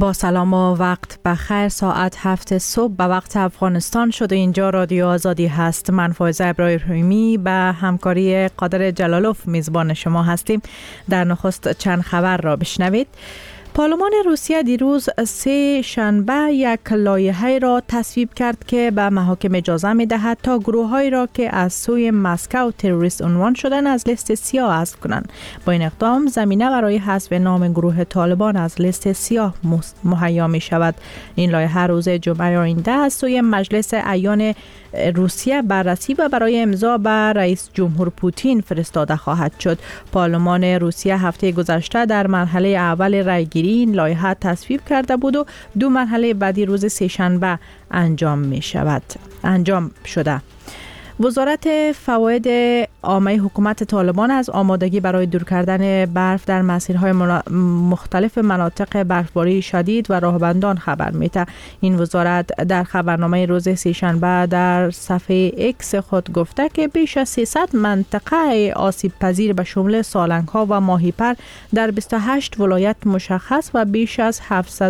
با سلام و وقت بخیر. ساعت 7 صبح به وقت افغانستان شده. اینجا رادیو آزادی هست. من فایزه ابراهیمی به همکاری قادر جلالوف میزبان شما هستیم. در نخست چند خبر را بشنوید. پارلمان روسیه دیروز سه شنبه یک لایحه را تصویب کرد که به محاکم اجازه می دهد تا گروه‌هایی را که از سوی مسکو تروریست عنوان شدن از لیست سیاه حذف کنند. با این اقدام زمینه برای حذف نام گروه طالبان از لیست سیاه مهیا می شود. این لایحه روز جمعه آینده از سوی مجلس اعیان روسیه بررسی و برای امضا به رئیس جمهور پوتین فرستاده خواهد شد. پارلمان روسیه هفته گذشته در مرحله اول رأیگیری این لایحه تصویب کرده بود و دو مرحله بعدی روز سه‌شنبه انجام شده. وزارت فواید عامه حکومت طالبان از آمادگی برای دور کردن برف در مسیرهای مختلف مناطق برفباری شدید و راهبندان خبر میده. این وزارت در خبرنامه روز سه‌شنبه در صفحه اکس خود گفته که بیش از 300 منطقه آسیب پذیر به شمول سالنگ‌ها و ماهیپر در 28 ولایت مشخص و بیش از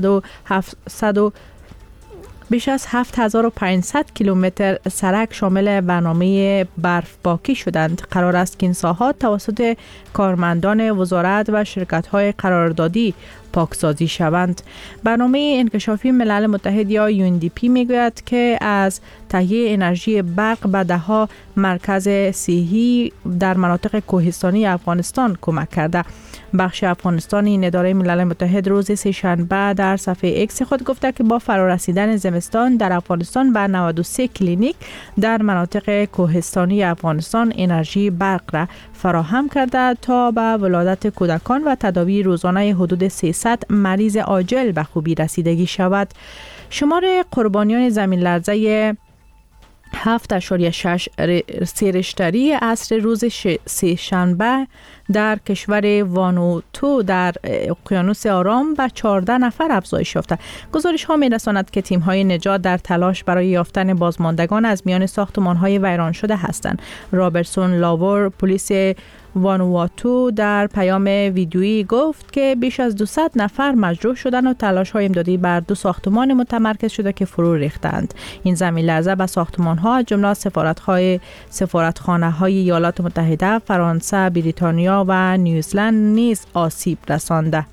7500 کیلومتر سرک شامل برنامه برف پاکی شدند. قرار است که این ساحات توسط کارمندان وزارت و شرکت‌های قراردادی پاکسازی شوند. برنامه انکشافی ملل متحد یا UNDP میگوید که از تهیه انرژی برق به ده‌ها مرکز صحی در مناطق کوهستانی افغانستان کمک کرده. بخش افغانستان این اداره ملل متحد روز سه‌شنبه در صفحه اکس خود گفته که با فرارسیدن زمستان در افغانستان به 93 کلینیک در مناطق کوهستانی افغانستان انرژی برق را فراهم کرده تا به ولادت کودکان و تداوی روزانه حدود 300 مریض عاجل به خوبی رسیدگی شود. شمار قربانیان زمین لرزه 7.6 ریشتری عصر روز سه‌شنبه در کشور وانوتو در اقیانوس آرام به 14 نفر افزایش یافته. گزارش ها می رساند که تیم های نجات در تلاش برای یافتن بازماندگان از میان ساختمان های ویران شده هستند. رابرتسون لاور پلیس وانواتو در پیام ویدیویی گفت که بیش از 200 نفر مجروح شدند و تلاش های امدادی بر 2 ساختمان متمرکز شده که فرو ریختند. این زمین لرزه به ساختمان ها از جمله سفارتخانه های ایالات متحده، فرانسه، بریتانیا و نیوزلند نیز آسیب رسانده.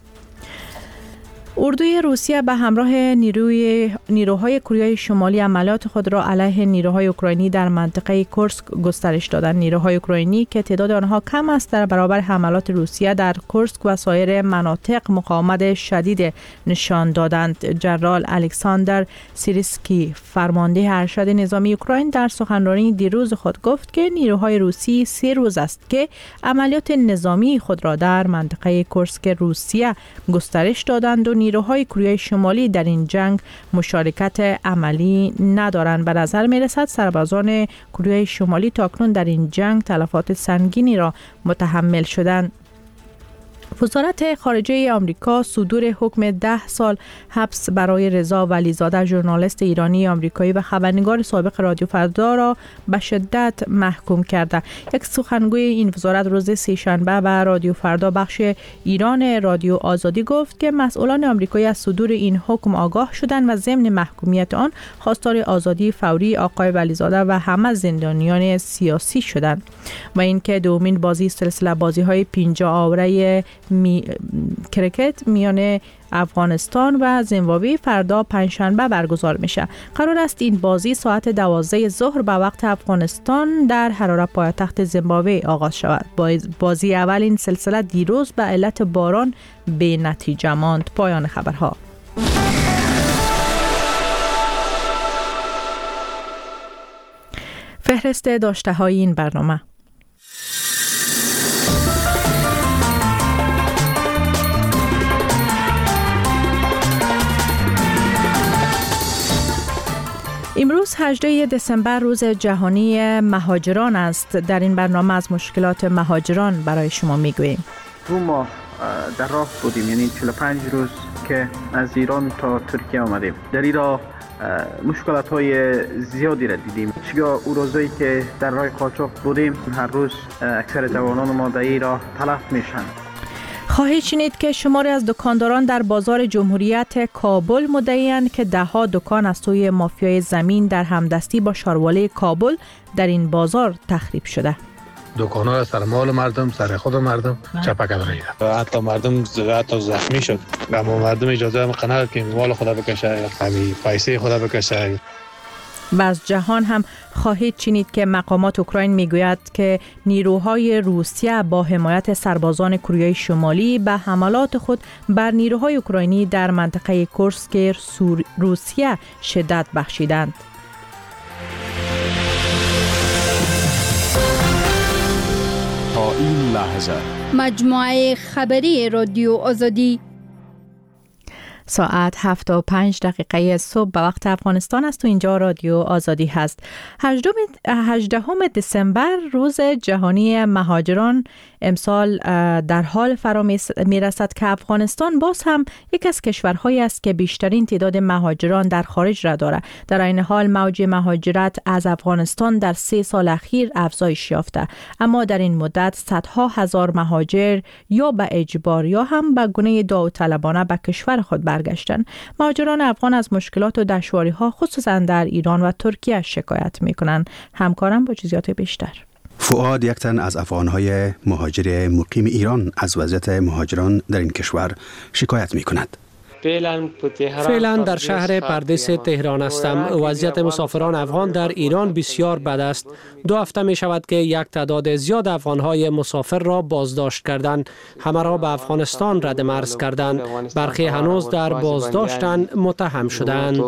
اردوی روسیه به همراه نیروهای کره شمالی عملیات خود را علیه نیروهای اوکراینی در منطقه کورسک گسترش دادند. نیروهای اوکراینی که تعداد آنها کم است در برابر حملات روسیه در کورسک و سایر مناطق مقاومت شدید نشان دادند. ژنرال الکساندر سیرسکی فرمانده ارشد نظامی اوکراین در سخنرانی دیروز خود گفت که نیروهای روسی 3 روز است که عملیات نظامی خود را در منطقه کورسک روسیه گسترش دادند و نیروهای کره شمالی در این جنگ مشارکت عملی ندارند. به نظر می رسد سربازان کره شمالی تاکنون در این جنگ تلفات سنگینی را متحمل شدند. وزارت خارجه آمریکا صدور حکم 10 سال حبس برای رضا ولیزاده، ژورنالیست ایرانی آمریکایی و خبرنگار سابق رادیو فردا را به شدت محکوم کرده. یک سخنگوی این وزارت روز سه‌شنبه به رادیو فردا بخش ایران رادیو آزادی گفت که مسئولان آمریکایی از صدور این حکم آگاه شدند و ضمن محکومیت آن خواستار آزادی فوری آقای ولیزاده و همه زندانیان سیاسی شدند و اینکه دومین بازی سلسله بازی‌های 50 آوره کرکت میان افغانستان و زیمبابوه فردا پنجشنبه برگزار میشه. قرار است این بازی ساعت 12 ظهر به وقت افغانستان در حراره پایتخت زیمبابوه آغاز شود. بازی اول این سلسله دیروز به علت باران به نتیجه ماند. پایان خبرها. فهرست داشته های این برنامه. امروز 18 دسامبر روز جهانی مهاجران است. در این برنامه از مشکلات مهاجران برای شما میگوییم. 2 ماه در راه بودیم، یعنی 45 روز که از ایران تا ترکیه آمدیم. در این راه مشکلات های زیادی را دیدیم. چگاه او روزایی که در راه قاچاق بودیم، هر روز اکثر جوانان ما در این راه تلف میشن. خواهید شنید که شماری از دکانداران در بازار جمهوریت کابل مدعی‌اند که ده‌ها دکان از سوی مافیای زمین در همدستی با شارواله کابل در این بازار تخریب شده. دکان‌ها سر مال مردم، سر خود مردم چپک کردن. حتی مردم حتی زخمی شد. اما مردم اجازه هم قناعت که مال خدا بکشه، همین پیسه خدا بکشه. و از جهان هم خواهید شنید که مقامات اوکراین میگوید که نیروهای روسیه با حمایت سربازان کره شمالی به حملات خود بر نیروهای اوکراینی در منطقه کورسک روسیه شدت بخشیدند. تا این لحظه مجموعه خبری رادیو آزادی ساعت 7:05 صبح به وقت افغانستان است و اینجا رادیو آزادی هست. 18 دسامبر روز جهانی مهاجران امسال در حال فرا می رسد که افغانستان باز هم یک از کشورهایی است که بیشترین تعداد مهاجران در خارج را دارد. در این حال موج مهاجرت از افغانستان در 3 سال اخیر افزایش یافته، اما در این مدت صدها هزار مهاجر یا به اجبار یا هم به گونه داوطلبانه به کشور خود برگشتند. مهاجران افغان از مشکلات و دشواری‌ها خصوصا در ایران و ترکیه شکایت می‌کنند. همکارم با جزئیات بیشتر. فؤاد، یک تن از افغان‌های مهاجر مقیم ایران، از وضعیت مهاجران در این کشور شکایت می‌کند. فعلا در شهر پردیس تهران هستم. وضعیت مسافران افغان در ایران بسیار بد است. 2 هفته می شود که یک تعداد زیاد افغانهای مسافر را بازداشت کردند. همه را به افغانستان رد مرز کردند. برخی هنوز در بازداشتند متهم شدند.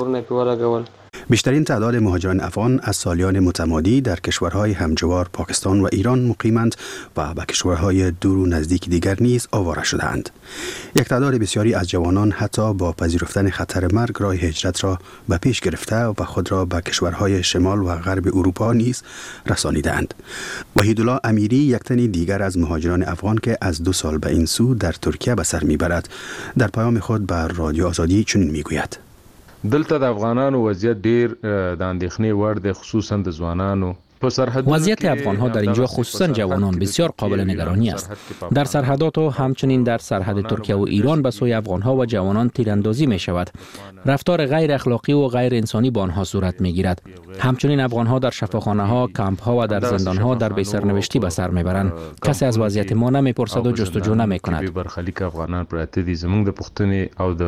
بیشترین تعداد مهاجران افغان از سالیان متمادی در کشورهای همجوار پاکستان و ایران مقیمند و به کشورهای دور و نزدیک دیگر نیز آواره شده‌اند. یک تعداد بسیاری از جوانان حتی با پذیرفتن خطر مرگ راه هجرت را به پیش گرفته و خود را به کشورهای شمال و غرب اروپا نیز رسانیدند. وحیدالله امیری، یک تن دیگر از مهاجران افغان که از 2 سال به این سو در ترکیه به سر میبرد، در پیام خود بر رادیو آزادی چنین میگوید: دلته د افغانانو وضعیت ډیر د اندېښنې وړ دی، خصوصا د ځوانانو. وضعیت افغان‌ها در اینجا خصوصا جوانان بسیار قابل نگرانی است. در سرحدات و همچنین در سرحد ترکیه و ایران به سوی افغان‌ها و جوانان تیراندازی می شود. رفتار غیر اخلاقی و غیر انسانی با آنها صورت می گیرد. همچنین افغان‌ها در شفاخانه‌ها، کمپ‌ها و در زندان‌ها در بی سرنوشتی به سر میبرند. کسی از وضعیت ما نمیپرسد و جستجو نمی‌کند. برخلیک افغانان پراته دي، زموږ د پوښتنې او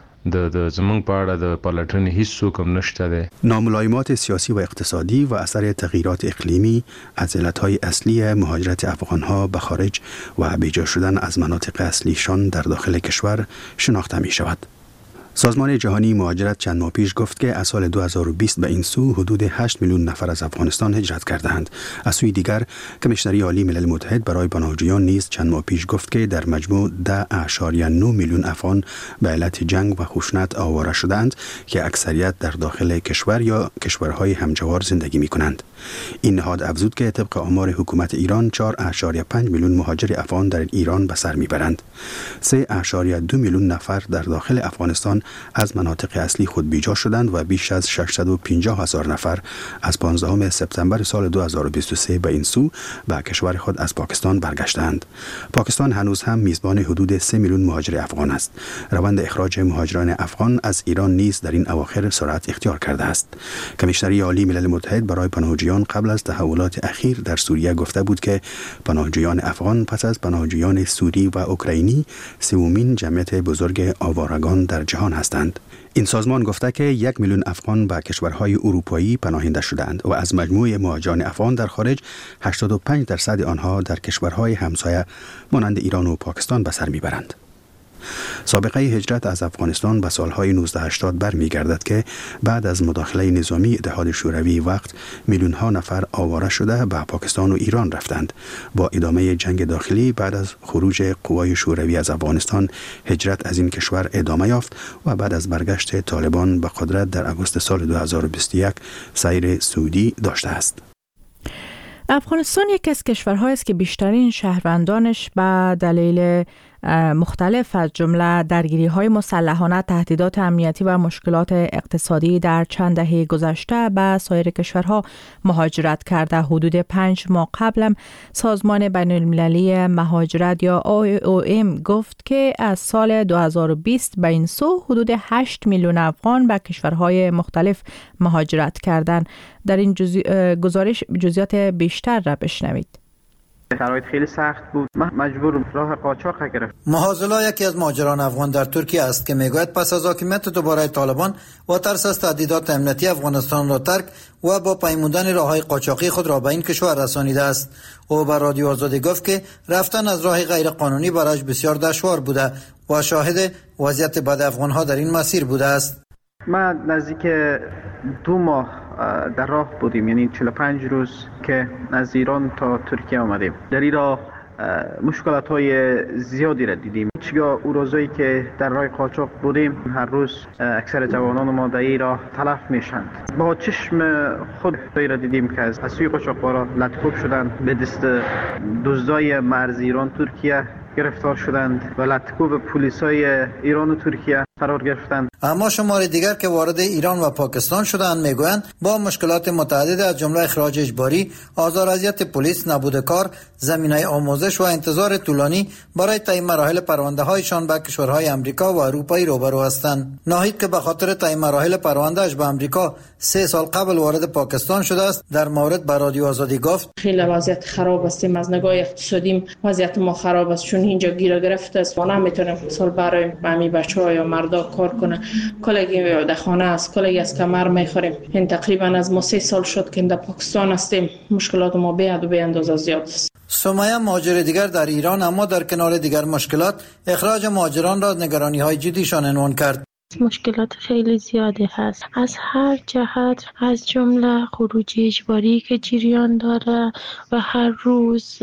د زمونږ په اړه د پلټنې هیڅ څوک هم نشته دی. ناملایمات سیاسی و اقتصادی و اثر تغییرات اقلیمی از علتهای اصلی مهاجرت افغانها به خارج و بیجا شدن از مناطق اصلیشان در داخل کشور شناخته می شود. سازمان جهانی مهاجرت چند ماه پیش گفت که از سال 2020 به این سو حدود 8 میلیون نفر از افغانستان هجرت کردند. از سوی دیگر کمیشنری عالی ملل متحد برای پناهجویان نیز چند ماه پیش گفت که در مجموع 10.9 میلیون افغان به علت جنگ و خشونت آواره شدند که اکثریت در داخل کشور یا کشورهای همجوار زندگی می کنند. این نهاد افزود که طبق آمار حکومت ایران 4.5 میلیون مهاجر افغان در ایران به سر میبرند. 3.2 میلیون نفر در داخل افغانستان از مناطق اصلی خود بیجا شدند و بیش از 650,000 نفر از 15 سپتامبر سال 2023 به این سو به کشور خود از پاکستان برگشتند. پاکستان هنوز هم میزبان حدود 3 میلیون مهاجر افغان است. روند اخراج مهاجران افغان از ایران نیز در این اواخر سرعت اختیار کرده است. کمیشنری عالی ملل متحد برای پناهجویان قبل از تحولات اخیر در سوریه گفته بود که پناهجویان افغان پس از پناهجویان سوری و اوکراینی سومین جمعیت بزرگ آوارگان در جهان هستند. این سازمان گفته که 1 میلیون افغان به کشورهای اروپایی پناهنده شدند و از مجموع مهاجران افغان در خارج 85% آنها در کشورهای همسایه مانند ایران و پاکستان به سر میبرند. سابقه هجرت از افغانستان به سالهای 1980 برمیگردد که بعد از مداخله نظامی اتحاد شوروی وقت میلیون ها نفر آواره شده به پاکستان و ایران رفتند. با ادامه جنگ داخلی بعد از خروج قوای شوروی از افغانستان، هجرت از این کشور ادامه یافت و بعد از برگشت طالبان به قدرت در آگوست سال 2021 سیر سعودی داشته است. افغانستان یکی از کشورهایی است که بیشترین شهروندانش به دلیل مختلف از جمله درگیری‌های مسلحانه، تهدیدات امنیتی و مشکلات اقتصادی در چند دهه گذشته به سایر کشورها مهاجرت کرده. حدود 5 ماه قبل سازمان بین‌المللی مهاجرت یا IOM گفت که از سال 2020 به این سو حدود 8 میلیون افغان به کشورهای مختلف مهاجرت کردند. در این گزارش جزئیات بیشتر را بشنوید. شرایط خیلی سخت بود. مجبور راه قاچاق گرفت. محازلا یکی از مهاجران افغان در ترکیه است که میگوید پس از حاکمیت دوباره طالبان و ترس از تهدیدات امنیتی افغانستان را ترک و با پیمودن راههای قاچاقی خود را به این کشور رسانیده است. او به رادیو آزادی گفت که رفتن از راه غیر قانونی برایش بسیار دشوار بوده و شاهد وضعیت بد افغانها در این مسیر بوده است. ما نزدیک 2 ماه در راه بودیم، یعنی 45 روز که از ایران تا ترکیه آمدیم. در این راه مشکلات های زیادی را دیدیم. هیچگاه او روزایی که در راه قاچاق بودیم هر روز اکثر جوانان ما در این راه تلف میشند. با چشم خود را دیدیم که از سوی قاچاقبارا لطکوب شدند، به دست دزدای مرز ایران ترکیه گرفتار شدند و لطکوب پلیسای ایران و ترکیه قرار گرفتند. اما شمار دیگر که وارد ایران و پاکستان شدند میگویند با مشکلات متعدد از جمله اخراج اجباری، آزار اذیت پلیس، نبود کار، زمینه آموزش و انتظار طولانی برای طی مراحل پرونده‌هایشان به کشورهای آمریکا و اروپایی روبرو هستند. ناهید که به خاطر طی مراحل پروندهش به آمریکا 3 سال قبل وارد پاکستان شده است، در مورد به رادیو آزادی گفت: خیلی وضعیت خراب است. از نگاه اقتصادی وضعیت ما خراب است، چون اینجا گیر گرفته است و نمیتونیم سال برای همین بچه‌ها یا مردا کار کنه. کلگی در خانه است، کلگی از کمر میخوریم. این تقریبا از ما 3 سال شد که در پاکستان هستیم. مشکلات ما به حد و به اندازه زیاد است. سمیه مهاجر دیگر در ایران اما در کنار دیگر مشکلات اخراج مهاجران را نگرانی‌های جدیشان عنوان کرد. مشکلات خیلی زیادی هست از هر جهت، از جمله خروج اجباری که جریان داره و هر روز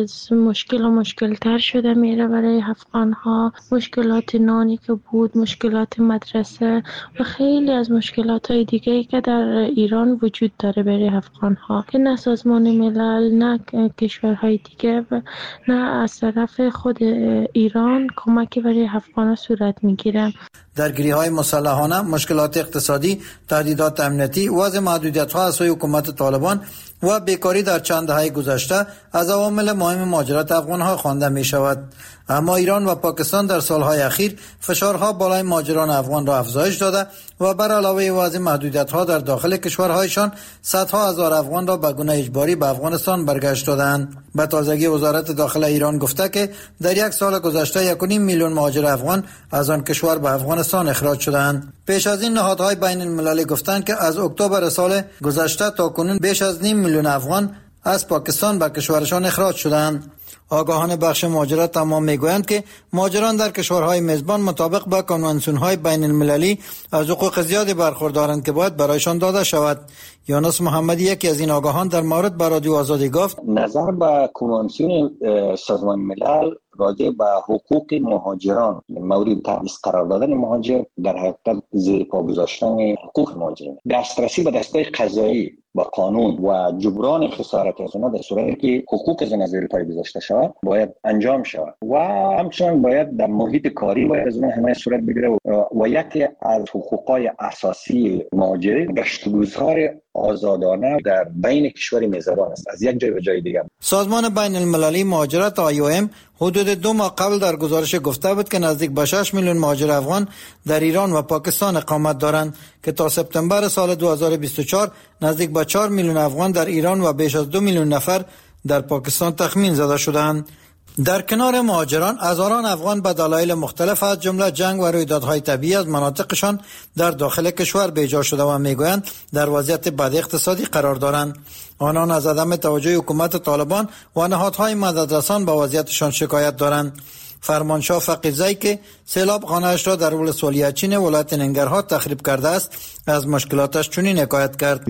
مشکل‌تر شده میره برای افغان‌ها. مشکلات نانی که بود، مشکلات مدرسه و خیلی از مشکلات‌های دیگه‌ای که در ایران وجود داره برای افغان‌ها که نه سازمان ملل نه کشورهای دیگه و نه از طرف خود ایران کمکی برای افغان‌ها صورت میگیره. درگیری‌های مسلحانه، مشکلات اقتصادی، تهدیدات امنیتی، وضع محدودیت‌ها از سوی حکومت طالبان و بیکاری در چند دهه گذشته از عوامل مهم مهاجرت افغان‌ها خوانده می‌شود. اما ایران و پاکستان در سالهای اخیر فشارها بالای مهاجران افغان را افزایش داده و بر علاوه وضع محدودیت‌ها در داخل کشورهایشان صدها هزار افغان را به گونه اجباری به افغانستان برگشت دادند. به تازگی وزارت داخله ایران گفته که در یک سال گذشته 1.5 میلیون مهاجر افغان از آن کشور به افغانستان اخراج شدند. پیش از این نهادهای بین المللی گفتند که از اکتبر سال گذشته تا کنون بیش از 0.5 میلیون افغان از پاکستان به کشورشان اخراج شدند. آگاهان بخش مهاجرت تمام میگویند که مهاجران در کشورهای میزبان مطابق با کنوانسیون‌های بین المللی از حقوق زیادی برخوردارند که باید برایشان داده شود. یونس محمدی یکی از این آگاهان در مورد به رادیو آزادی گفت: نظر به کنوانسیون سازمان ملل راجع به حقوق مهاجران، مورد تبعیض قرار دادن مهاجر در حقیقت زیر پا گذاشتن حقوق مهاجران، دسترسی به دستگاه قضایی با قانون و جبران خسارت از آنها در صورتی که حقوق از آنها زیر پای گذاشته شود باید انجام شود و همچنین باید در محیط کاری باید از آنها حمایت صورت بگیره و یکی از حقوقهای اساسی مهاجرین گشت و گذار آزادانه در بین کشور میزبان است، از یک جای به جای دیگر. سازمان بین المللی مهاجرت IOM حدود 2 ماه قبل در گزارش گفته بود که نزدیک به 6 میلیون مهاجر افغان در ایران و پاکستان اقامت دارند که تا سپتامبر سال 2024 نزدیک به 4 میلیون افغان در ایران و بیش از 2 میلیون نفر در پاکستان تخمین زده شدند. در کنار مهاجران، هزاران افغان به دلایل مختلف از جمله جنگ و رویدادهای طبیعی از مناطقشان در داخل کشور بیجا شده و میگویند در وضعیت بد اقتصادی قرار دارند. آنان از عدم توجه حکومت طالبان و نهادهای مددرسان به وضعیتشان شکایت دارند. فرمانشاه فقیزی که سیلاب خانه‌اش را در ولسوالی اچین ولایت ننگرهار تخریب کرده است، از مشکلاتش چنین حکایت کرد: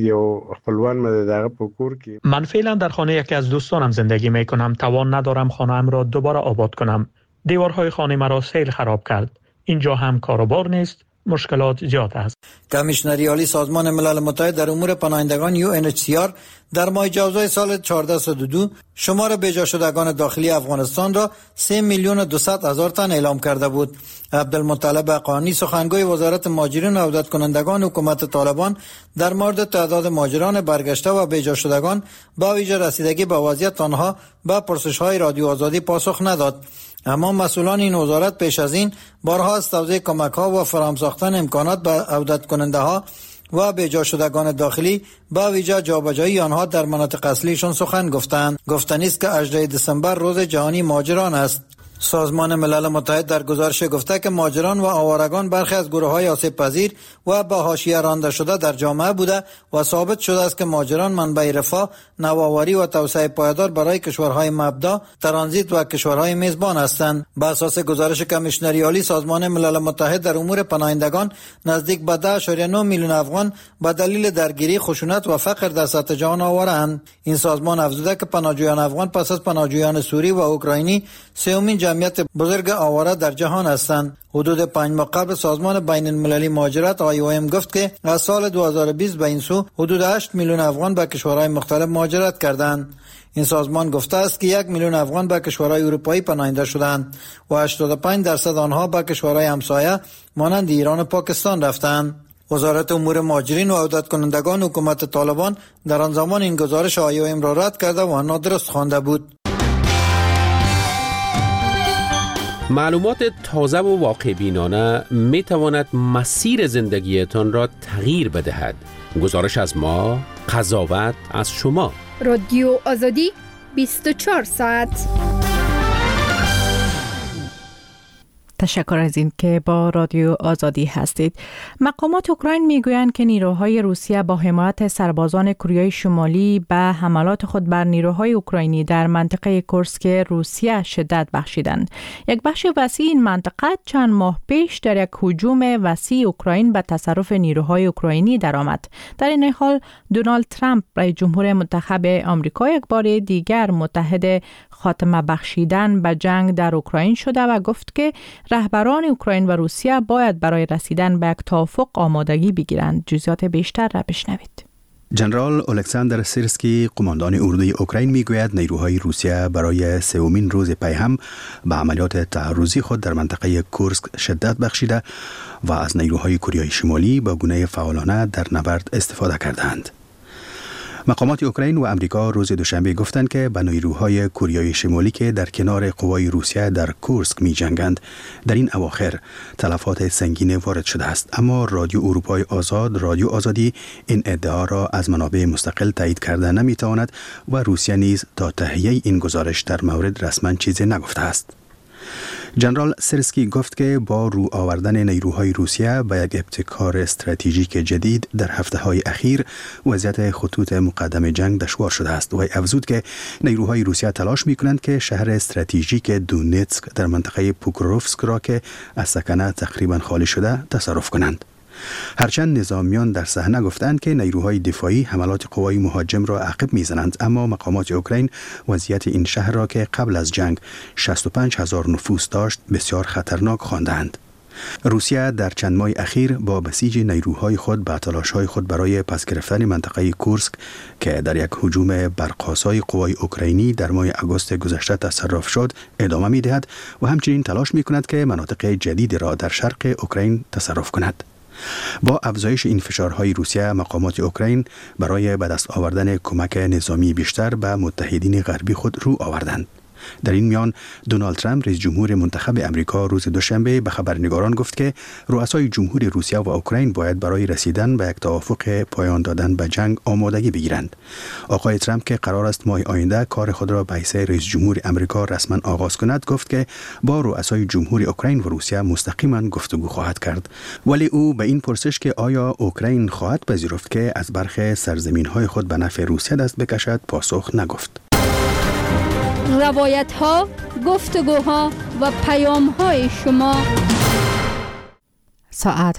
من فعلا در خانه یکی از دوستانم زندگی میکنم. توان ندارم خانه‌ام را دوباره آباد کنم. دیوارهای خانه مرا سیل خراب کرد. اینجا هم کاروبار نیست مشکلات زیاد است. کمیشنری عالی سازمان ملل متحد در امور پناهندگان UNHCR در ماه جوزای سال 1402 شمار بیجا شدگان داخلی افغانستان را 3,200,000 تن اعلام کرده بود. عبدالمطلب حقانی سخنگوی وزارت مهاجرین و عودت کنندگان حکومت طالبان در مورد تعداد مهاجران برگشته و بیجا شدگان با ویژه رسیدگی به وضعیت آنها به پرسش‌های رادیو آزادی پاسخ نداد. اما مسئولان این وزارت پیش از این بارها از توزیع کمک‌ها و فراهم ساختن امکانات به عودت کننده‌ها و بیجا شدگان داخلی با ویژه جابجایی آنها در مناطق اصلیشان سخن گفتند. گفتنی است که 18 دسامبر روز جهانی مهاجران است. سازمان ملل متحد در گزارش گفته که مهاجران و آوارگان برخی از گروه‌های آسیب پذیر و به حاشیه رانده شده در جامعه بوده و ثابت شده است که مهاجران منبع رفاه، نوآوری و توسعه پایدار برای کشورهای مبدا، ترانزیت و کشورهای میزبان هستند. بر اساس گزارش کمیشنری عالی سازمان ملل متحد در امور پناهندگان، نزدیک به 10.9 میلیون افغان به دلیل درگیری، خشونت و فقر در سطح جهان آواره‌اند. این سازمان افزوده که پناهجویان افغان پس از پناهجویان سوری و اوکراینی سومین جمعیت بزرگ آواره در جهان هستند. حدود 5 ماه قبل سازمان بین المللی مهاجرت IOM گفت که از سال 2020 به این سو حدود 8 میلیون افغان به کشورهای مختلف مهاجرت کردند. این سازمان گفته است که 1 میلیون افغان به کشورهای اروپایی پناهنده شدند و 85% آنها به کشورهای همسایه مانند ایران و پاکستان رفتند. وزارت امور مهاجرین و عودت کنندگان حکومت طالبان در آن زمان این گزارش IOM را رد کرده و آن نادرست خوانده بود. معلومات تازه و واقع بینانه می تواند مسیر زندگیتان را تغییر بدهد. گزارش از ما، قضاوت از شما. رادیو آزادی 24 ساعت. تشکر از این که با رادیو آزادی هستید. مقامات اوکراین میگویند که نیروهای روسیه با حمایت سربازان کره شمالی به حملات خود بر نیروهای اوکراینی در منطقه کورسک روسیه شدت بخشیدند. یک بخش وسیع این منطقه چند ماه پیش در یک هجوم وسیع اوکراین به تصرف نیروهای اوکراینی درآمد. در این حال دونالد ترامپ رئیس جمهور منتخب آمریکا یک بار دیگر متحد خاتمه بخشیدن به جنگ در اوکراین شده و گفت که رهبران اوکراین و روسیه باید برای رسیدن به یک توافق آمادگی بگیرند. جزئیات بیشتر را بشنوید. جنرال الکساندر سیرسکی، قماندان اردوی اوکراین، میگوید نیروهای روسیه برای سومین روز پی هم به عملیات تعرضی خود در منطقه کورسک شدت بخشیده و از نیروهای کره شمالی با گونه فعالانه در نبرد استفاده کردند. مقامات اوکراین و امریکا روز دوشنبه گفتند که به نیروهای کره شمالی که در کنار قوای روسیه در کورسک می جنگند در این اواخر تلفات سنگین وارد شده است، اما رادیو اروپای آزاد، رادیو آزادی، این ادعا را از منابع مستقل تایید کرده نمی تواند و روسیه نیز تا تهیه این گزارش در مورد رسما چیزی نگفته است. جنرال سیرسکی گفت که با رو آوردن نیروهای روسیه به یک ابتکار استراتژیک جدید در هفته‌های اخیر وضعیت خطوط مقدم جنگ دشوار شده است و افزود که نیروهای روسیه تلاش می‌کنند که شهر استراتژیک دونتسک در منطقه پوکروفسک را که از سکنه تقریبا خالی شده تصرف کنند. هرچند نظامیان در صحنه گفتند که نیروهای دفاعی حملات قوای مهاجم را عقب میزنند، اما مقامات اوکراین وضعیت این شهر را که قبل از جنگ 65,000 نفوس داشت بسیار خطرناک خواندند. روسیه در چند ماه اخیر با بسیج نیروهای خود به تلاش‌های خود برای پس گرفتن منطقه کورسک که در یک هجوم برق‌آسای قوای اوکراینی در ماه آگوست گذشته تصرف شد ادامه می‌دهد و همچنین تلاش می‌کند که مناطق جدید را در شرق اوکراین تصرف کند. با افزایش این فشارهای روسیه، مقامات اوکراین برای به دست آوردن کمک نظامی بیشتر به متحدین غربی خود رو آوردند. در این میان دونالد ترامپ رئیس جمهور منتخب امریکا روز دوشنبه به خبرنگاران گفت که رؤسای جمهور روسیه و اوکراین باید برای رسیدن به یک توافق پایان دادن به جنگ آمادگی بگیرند. آقای ترامپ که قرار است ماه آینده کار خود را به حیث رئیس جمهور امریکا رسما آغاز کند، گفت که با رؤسای جمهور اوکراین و روسیه مستقیما گفتگو خواهد کرد. ولی او به این پرسش که آیا اوکراین خواهد پذیرفت که از برخی سرزمین‌های خود به نفع روسیه دست بکشد پاسخ نگفت. روایت ها، گفتگوها و پیام های شما. ساعت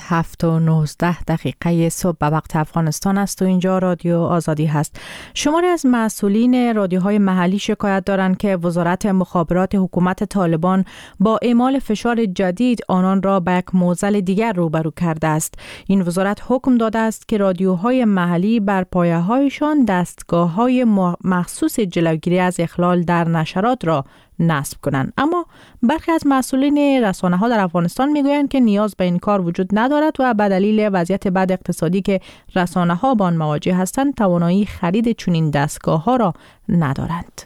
7:19 صبح به وقت افغانستان است و اینجا رادیو آزادی هست. شماری از مسئولین رادیوهای محلی شکایت دارند که وزارت مخابرات حکومت طالبان با اعمال فشار جدید آنان را به یک معضل دیگر روبرو کرده است. این وزارت حکم داده است که رادیوهای محلی بر پایه‌هایشان دستگاه‌های مخصوص جلوگیری از اخلال در نشرات را نصب کنند. اما برخی از مسئولین رسانه‌ها در افغانستان میگویند که نیاز به این کار وجود ندارد و به دلیل وضعیت بد اقتصادی که رسانه‌ها با آن مواجه هستند توانایی خرید چنین دستگاه‌ها را ندارند.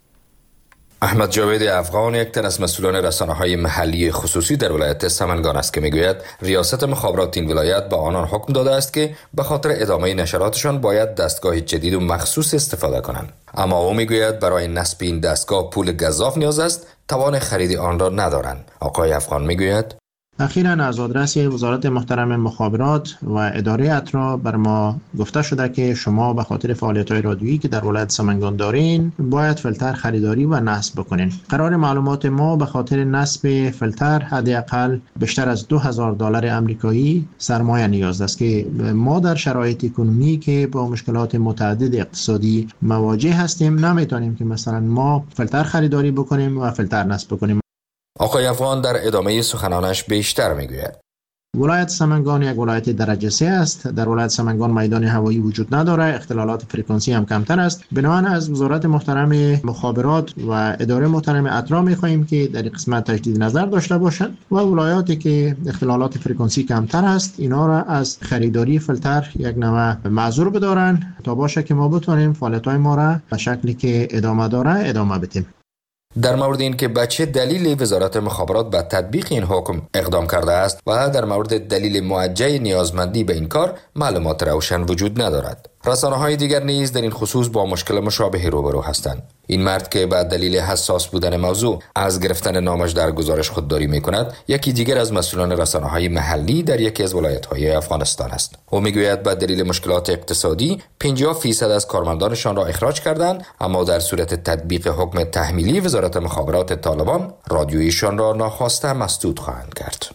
احمد جاوید افغان یک تن از مسئولان رسانه‌های محلی خصوصی در ولایت سمنگان است که میگوید ریاست مخابرات این ولایت به آنان حکم داده است که به خاطر ادامه نشراتشان باید دستگاه جدید و مخصوص استفاده کنند. اما او میگوید برای نصب این دستگاه پول گزاف نیاز است، توان خرید آن را ندارند. آقای افغان میگوید اخیراً از آدرس وزارت محترم مخابرات و اداره اطراع بر ما گفته شده که شما به خاطر فعالیت‌های رادیویی که در ولایت سمنگان دارین باید فیلتر خریداری و نصب بکنین. قرار معلومات ما به خاطر نصب فیلتر حداقل بیشتر از $2000 آمریکایی سرمایه نیاز است که ما در شرایط اکنومی که با مشکلات متعدد اقتصادی مواجه هستیم نمیتونیم که مثلا ما فیلتر خریداری بکنیم و فیلتر نصب بکنیم. آقای افغان در ادامه سخنانش بیشتر میگوید ولایت سمنگان یک ولایت درجه 3 است. در ولایت سمنگان میدان هوایی وجود نداره، اختلالات فرکانسی هم کمتر است. بنابراین از وزارت محترم مخابرات و اداره محترم اطراع می‌خواهیم که در این قسمت تجدید نظر داشته باشند و ولایاتی که اختلالات فرکانسی کمتر است اینا را از خریداری فیلتر یک نوع معذور بدارن تا باشه که ما بتونیم فعالیت‌های ما را به شکلی که ادامه داره ادامه بدیم. در مورد این که به چه دلیل وزارت مخابرات به تطبیق این حکم اقدام کرده است و در مورد دلیل موجه نیازمندی به این کار معلومات روشن وجود ندارد. رسانه‌های دیگر نیز در این خصوص با مشکل مشابه روبرو هستند. این مرد که به دلیل حساس بودن موضوع از گرفتن نامش در گزارش خودداری می‌کند، یکی دیگر از مسئولان رسانه‌های محلی در یکی از ولایت‌های افغانستان است. او می‌گوید به دلیل مشکلات اقتصادی 50% از کارمندانشان را اخراج کردند، اما در صورت تطبیق حکم تحمیلی وزارت مخابرات طالبان رادیویشان را ناخواسته مسدود خواهند کرد.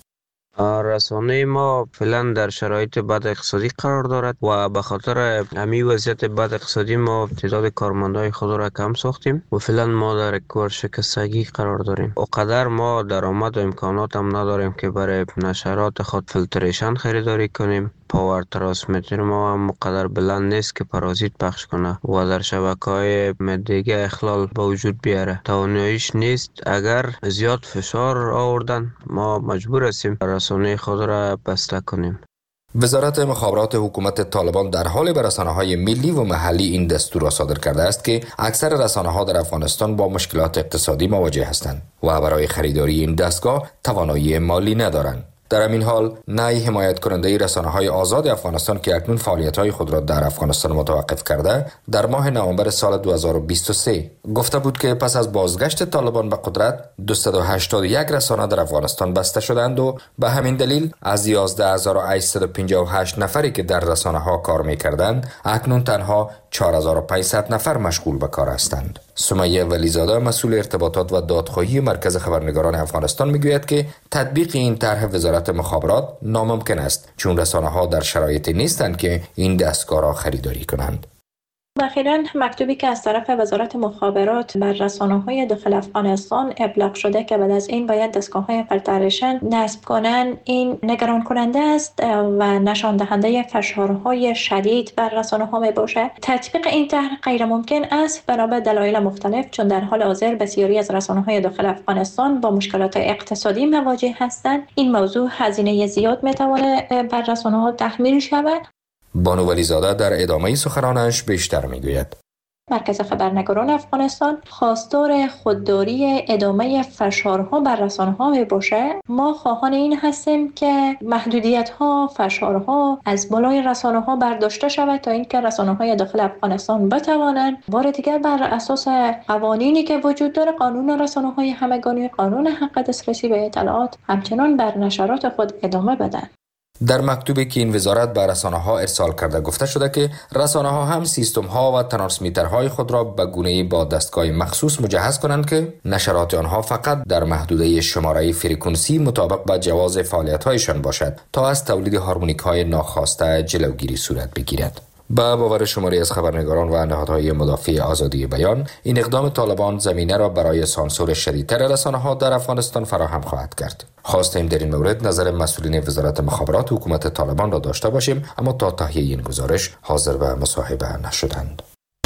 رسانه ما فعلا در شرایط بد اقتصادی قرار دارد و به خاطر همین وضعیت بد اقتصادی ما تعداد کارمندای خود را کم ساختیم و فعلا ما در یک ورشکستگی قرار داریم. اقدر ما درآمد و امکانات هم نداریم که برای نشرات خود فیلتریشن خریداری کنیم. پاور ترانسمیتر ما هم مقدر بلند نیست که پارازیت پخش کنه و در شبکه‌های دیگه اخلال به وجود بیاره. تواناییش نیست. اگر زیاد فشار آوردن ما مجبور هستیم رسانه خود را بسته کنیم. وزارت مخابرات حکومت طالبان در حال به رسانه‌های ملی و محلی این دستور را صادر کرده است که اکثر رسانه‌ها در افغانستان با مشکلات اقتصادی مواجه هستند و برای خریداری این دستگاه توانایی مالی ندارند. در همین حال نای حمایت کننده رسانه‌های آزاد افغانستان که اکنون فعالیت‌های خود را در افغانستان متوقف کرده، در ماه نوامبر سال 2023 گفته بود که پس از بازگشت طالبان به قدرت 281 رسانه در افغانستان بسته شدند و به همین دلیل از 11858 نفری که در رسانه‌ها کار می‌کردند اکنون تنها 4500 نفر مشغول به کار هستند. سمیه ولیزاده مسئول ارتباطات و دادخواهی مرکز خبرنگاران افغانستان میگوید که تطبیق این طرح وزارت مخابرات ناممکن است چون رسانه‌ها در شرایطی نیستند که این دستگاه را خریداری کنند. اخیراً مکتوبی که از طرف وزارت مخابرات بر رسانه‌های داخل افغانستان ابلاغ شده که بعد از این باید دستگاه‌های فیلتریشن نصب کنند، این نگران کننده است و نشان دهنده فشارهای شدید بر رسانه‌ها میباشد. تطبیق این طرح غیر ممکن است بنابر دلایل مختلف، چون در حال حاضر بسیاری از رسانه‌های داخل افغانستان با مشکلات اقتصادی مواجه هستند. این موضوع هزینه زیاد میتواند بر رسانه‌ها تحمیل شود. بانو ولیزاده در ادامه سخنانش بیشتر میگوید مرکز خبرنگاران افغانستان خواستار خودداری ادامه فشارها بر رسانه‌ها میباشد. ما خواهان این هستیم که محدودیت‌ها، فشارها از بالای رسانه‌ها برداشته شود تا اینکه رسانه‌های داخل افغانستان بتوانند بار دیگر بر اساس قوانینی که وجود داره، قانون رسانه‌های همگانی، قانون حق دسترسی به اطلاعات، همچنان بر نشرات خود ادامه بدن. در مکتوبی که این وزارت به رسانه‌ها ارسال کرده گفته شده که رسانه‌ها هم سیستم‌ها و ترانسمیترهای خود را به گونه‌ای با دستگاه مخصوص مجهز کنند که نشرات آنها فقط در محدوده شماره فرکانسی مطابق با جواز فعالیت‌هایشان باشد تا از تولید هارمونیک‌های ناخواسته جلوگیری صورت بگیرد. با باور شماری از خبرنگاران و نهادهای مدافع آزادی بیان، این اقدام طالبان زمینه را برای سانسور شدیدتر رسانه‌ها در افغانستان فراهم خواهد کرد. خواستیم در این مورد نظر مسئولین وزارت مخابرات حکومت طالبان را داشته باشیم، اما تا تهیه این گزارش حاضر به مصاحبه نشدند.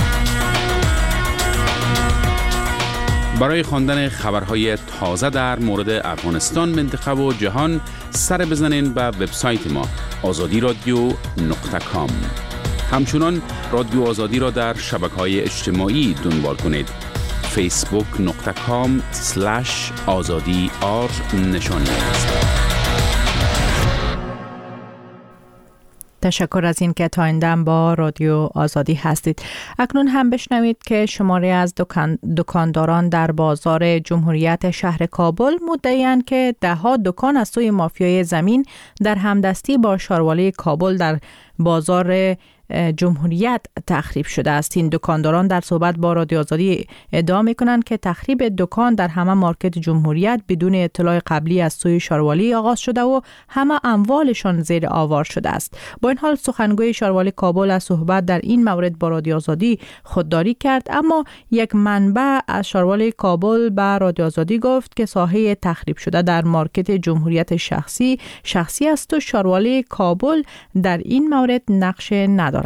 برای خواندن خبرهای تازه در مورد افغانستان، منطقه و جهان سر بزنین به وبسایت ما azadiradio.com. همچنان رادیو آزادی را در شبکه‌های اجتماعی دنبال کنید. facebook.com/azadi_r نشانی است. تشکر از این که تا این دم با رادیو آزادی هستید. اکنون هم بشنوید که شماری از دکانداران در بازار جمهوریت شهر کابل مدعی‌اند که ده‌ها دکان از سوی مافیای زمین در همدستی با شاروالی کابل در بازار جمهوریت تخریب شده است. این دکانداران در صحبت با رادیو آزادی ادعا می‌کنند که تخریب دکان در همه مارکت جمهوریت بدون اطلاع قبلی از سوی شاروالی آغاز شده و همه اموالشان زیر آوار شده است. با این حال سخنگوی شاروالی کابل از صحبت در این مورد با رادیو آزادی خودداری کرد، اما یک منبع از شاروالی کابل به رادیو آزادی گفت که ساحه تخریب شده در مارکت جمهوریت شخصی است و شاروالی کابل در این مورد نقش ندارد.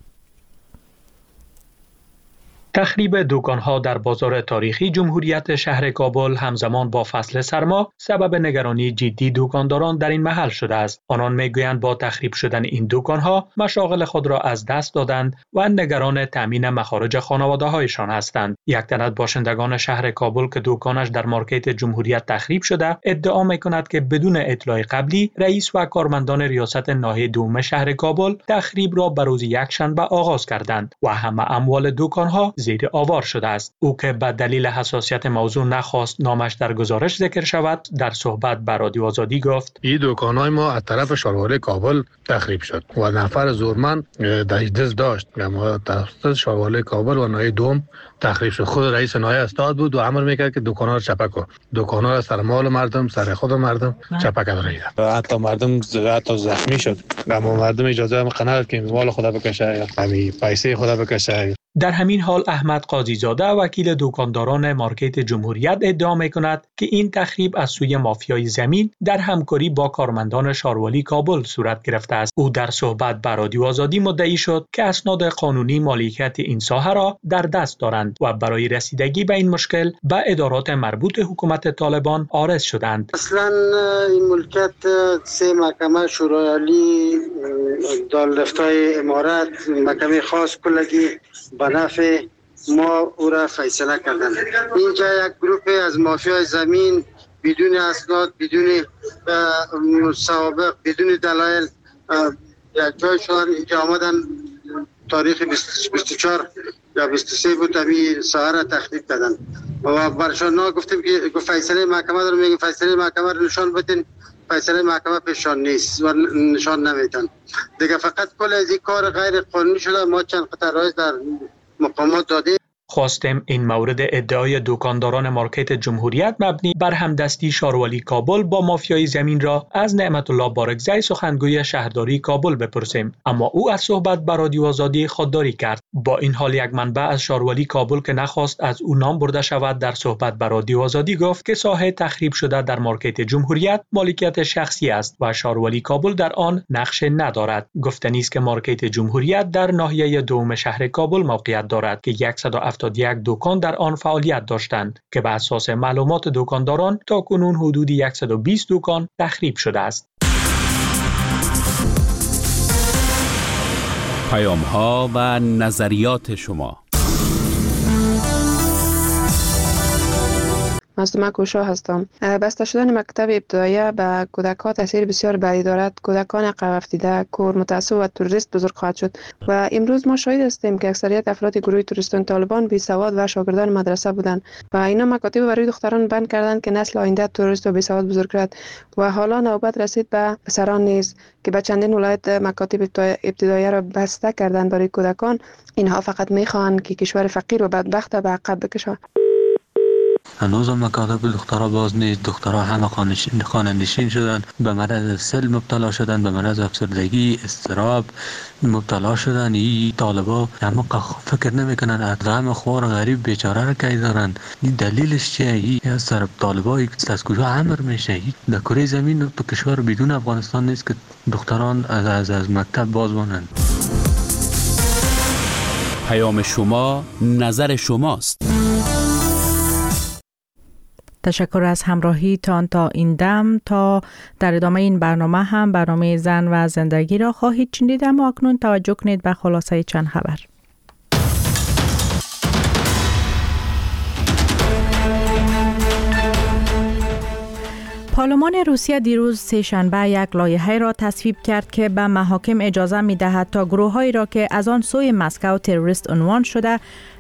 تخریب دکان‌ها در بازار تاریخی جمهوریت شهر کابل همزمان با فصل سرما سبب نگرانی جدی دکانداران در این محل شده است. آنان میگویند با تخریب شدن این دکان‌ها مشاغل خود را از دست دادند و نگران تامین مخارج خانواده‌هایشان هستند. یک تن از باشندگان شهر کابل که دکانش در مارکت جمهوریت تخریب شده ادعا می‌کند که بدون اطلاع قبلی رئیس و کارمندان ریاست ناحیه دوم شهر کابل تخریب را به روز یکشنبه آغاز کردند و همه اموال دکان‌ها زیر آوار شده است. او که به دلیل حساسیت موضوع نخواست نامش در گزارش ذکر شود، در صحبت با رادیو آزادی گفت: این دکان‌های ما از طرف شاروالی کابل تخریب شد و نفر زورمند در دست داشت. ما طرف شاروالی کابل و ناحیه دوم تخریب شد. خود رئیس ناحیه استاد بود و امر میکرد که دکان‌ها رو چپه کن. دکان‌ها را سر مال مردم، سر خود مردم چپه کردند. حتی مردم زخمی شد. اما مردم اجازه نداد که مال خود بکشه، همین پیسه خود بکشه. در همین حال احمد قاضی زاده وکیل دکانداران مارکت جمهوریت ادعا می‌کند که این تخریب از سوی مافیای زمین در همکاری با کارمندان شاروالی کابل صورت گرفته است. او در صحبت با رادیو آزادی مدعی شد که اسناد قانونی مالکیت این ساحه را در دست دارند و برای رسیدگی به این مشکل به ادارات مربوط حکومت طالبان عارض شدند. اصلا این ملکیت سه محکمه شورای دارالفتای امارات، محکمه خاص کلگی به نفع ما او را فیصله کردن. اینجا یک گروه از مافیای زمین بدون اسناد، بدون سوابق، بدون دلایل یک جای شدن. اینجا آمدن تاریخ 24 یا 23 بود همین ساحه را تخریب کردن و برشان گفتیم که فیصله محکمه رو میگیم، فیصله محکمه رو نشان بدین. فیصله محکمه پیشان نیست و نشان نمیدن دیگه. فقط کل از این کار غیر قانونی شده. ما چند قطعه رایز در مقامات دادیم. خواستیم این مورد ادعای دکانداران مارکت جمهوریت مبنی بر همدستی شاروالی کابل با مافیای زمین را از نعمت الله بارکزی سخنگوی شهرداری کابل بپرسیم، اما او از صحبت با رادیو آزادی خودداری کرد. با این حال یک منبع از شاروالی کابل که نخواست از او نام برده شود در صحبت با رادیو آزادی گفت که ساحه تخریب شده در مارکت جمهوریت مالکیت شخصی است و شاروالی کابل در آن نقش ندارد. گفتنی است که مارکت جمهوریت در ناحیه دوم شهر کابل موقعیت دارد که 171 دکان در آن فعالیت داشتند که بر اساس معلومات دکانداران تاکنون حدود 120 دکان تخریب شده است. پیام‌ها و نظریات شما. مصدومه کوشا هستم. بسته شدن مکتب ابتدایی به کودکان تاثیر بسیار بدی دارد. کودکان عقب افتاده، کور، متعصب و تروریست بزرگ خواهد شد و امروز ما شاهد هستیم که اکثریت افراد گروه تروریستان طالبان بی سواد و شاگردان مدرسه بودند و اینا مکاتب برای دختران بند کردند که نسل آینده تروریست و بی سواد بزرگ کرد و حالا نوبت رسید به پسران نیز که به چندین ولایت مکاتب ابتدایی را بسته کردند برای کودکان. اینها فقط میخواهند که کشور فقیر و بدبخت به عقب بکشند. هنوز هم مکاتب دخترها باز نیست. دخترها همه خانه نشین شدن، به مرض سل مبتلا شدن، به مرض افسردگی، اضطراب مبتلا شدن. این طالبا همه فکر نمیکنن غم خوار غریب بیچاره را کی دارن. این دلیلش چیه؟ این از طرف طالبا از کجا امر میشه؟ در کره زمین تو کشور بدون افغانستان نیست که دختران از مکتب باز مانند. پیام شما، نظر شماست. تشکر از همراهی تان تا این دم. تا در ادامه این برنامه هم برنامه زن و زندگی را خواهید شنید، اما اکنون توجه کنید به خلاصه چند خبر. پارلمان روسیه دیروز سه‌شنبه یک لایحه را تصویب کرد که به محاکم اجازه می دهد تا گروه‌هایی را که از آن سوی مسکو تروریست عنوان شده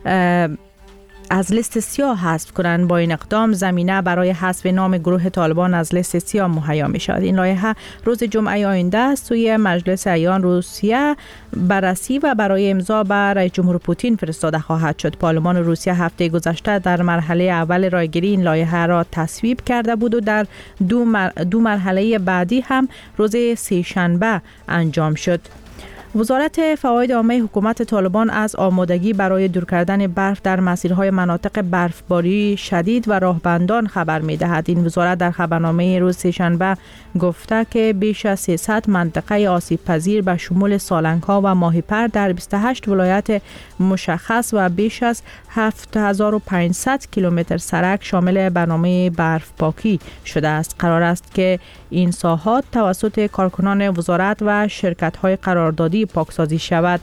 از لیست سیاه حذف کنند. با این اقدام زمینه برای حذف نام گروه طالبان از لیست سیاه مهیا می شود. این لایحه روز جمعه آینده سوی مجلس ایان روسیه بررسی و برای امضا به رئیس جمهور پوتین فرستاده خواهد شد. پارلمان روسیه هفته گذشته در مرحله اول رایگیری این لایحه را تصویب کرده بود و در دو مرحله بعدی هم روز سه‌شنبه انجام شد. وزارت فواید عامه حکومت طالبان از آمادگی برای دور کردن برف در مسیرهای مناطق برفباری شدید و راهبندان خبر می‌دهد. این وزارت در خبرنامه روز سه‌شنبه گفته که بیش از 300 منطقه آسیب پذیر به شمول سالنگ‌ها و ماهیپر در 28 ولایت مشخص و بیش از 7500 کیلومتر سرک شامل برنامه برف پاکی شده است. قرار است که این ساحات توسط کارکنان وزارت و شرکت‌های قراردادی پاکسازی شود.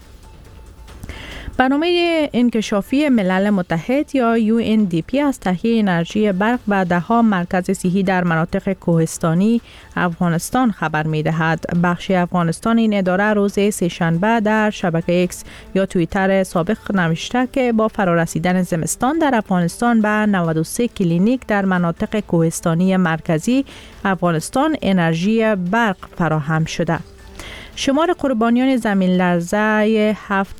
برنامه انکشافی ملل متحد یا UNDP از تهیه انرژی برق و ده‌ها مرکز صحی در مناطق کوهستانی افغانستان خبر می‌دهد. بخش افغانستان این اداره روز سه‌شنبه در شبکه ایکس یا توییتر سابق نوشته که با فرارسیدن زمستان در افغانستان به 93 کلینیک در مناطق کوهستانی مرکزی افغانستان انرژی برق فراهم شده. شمار قربانیان زمین لرزه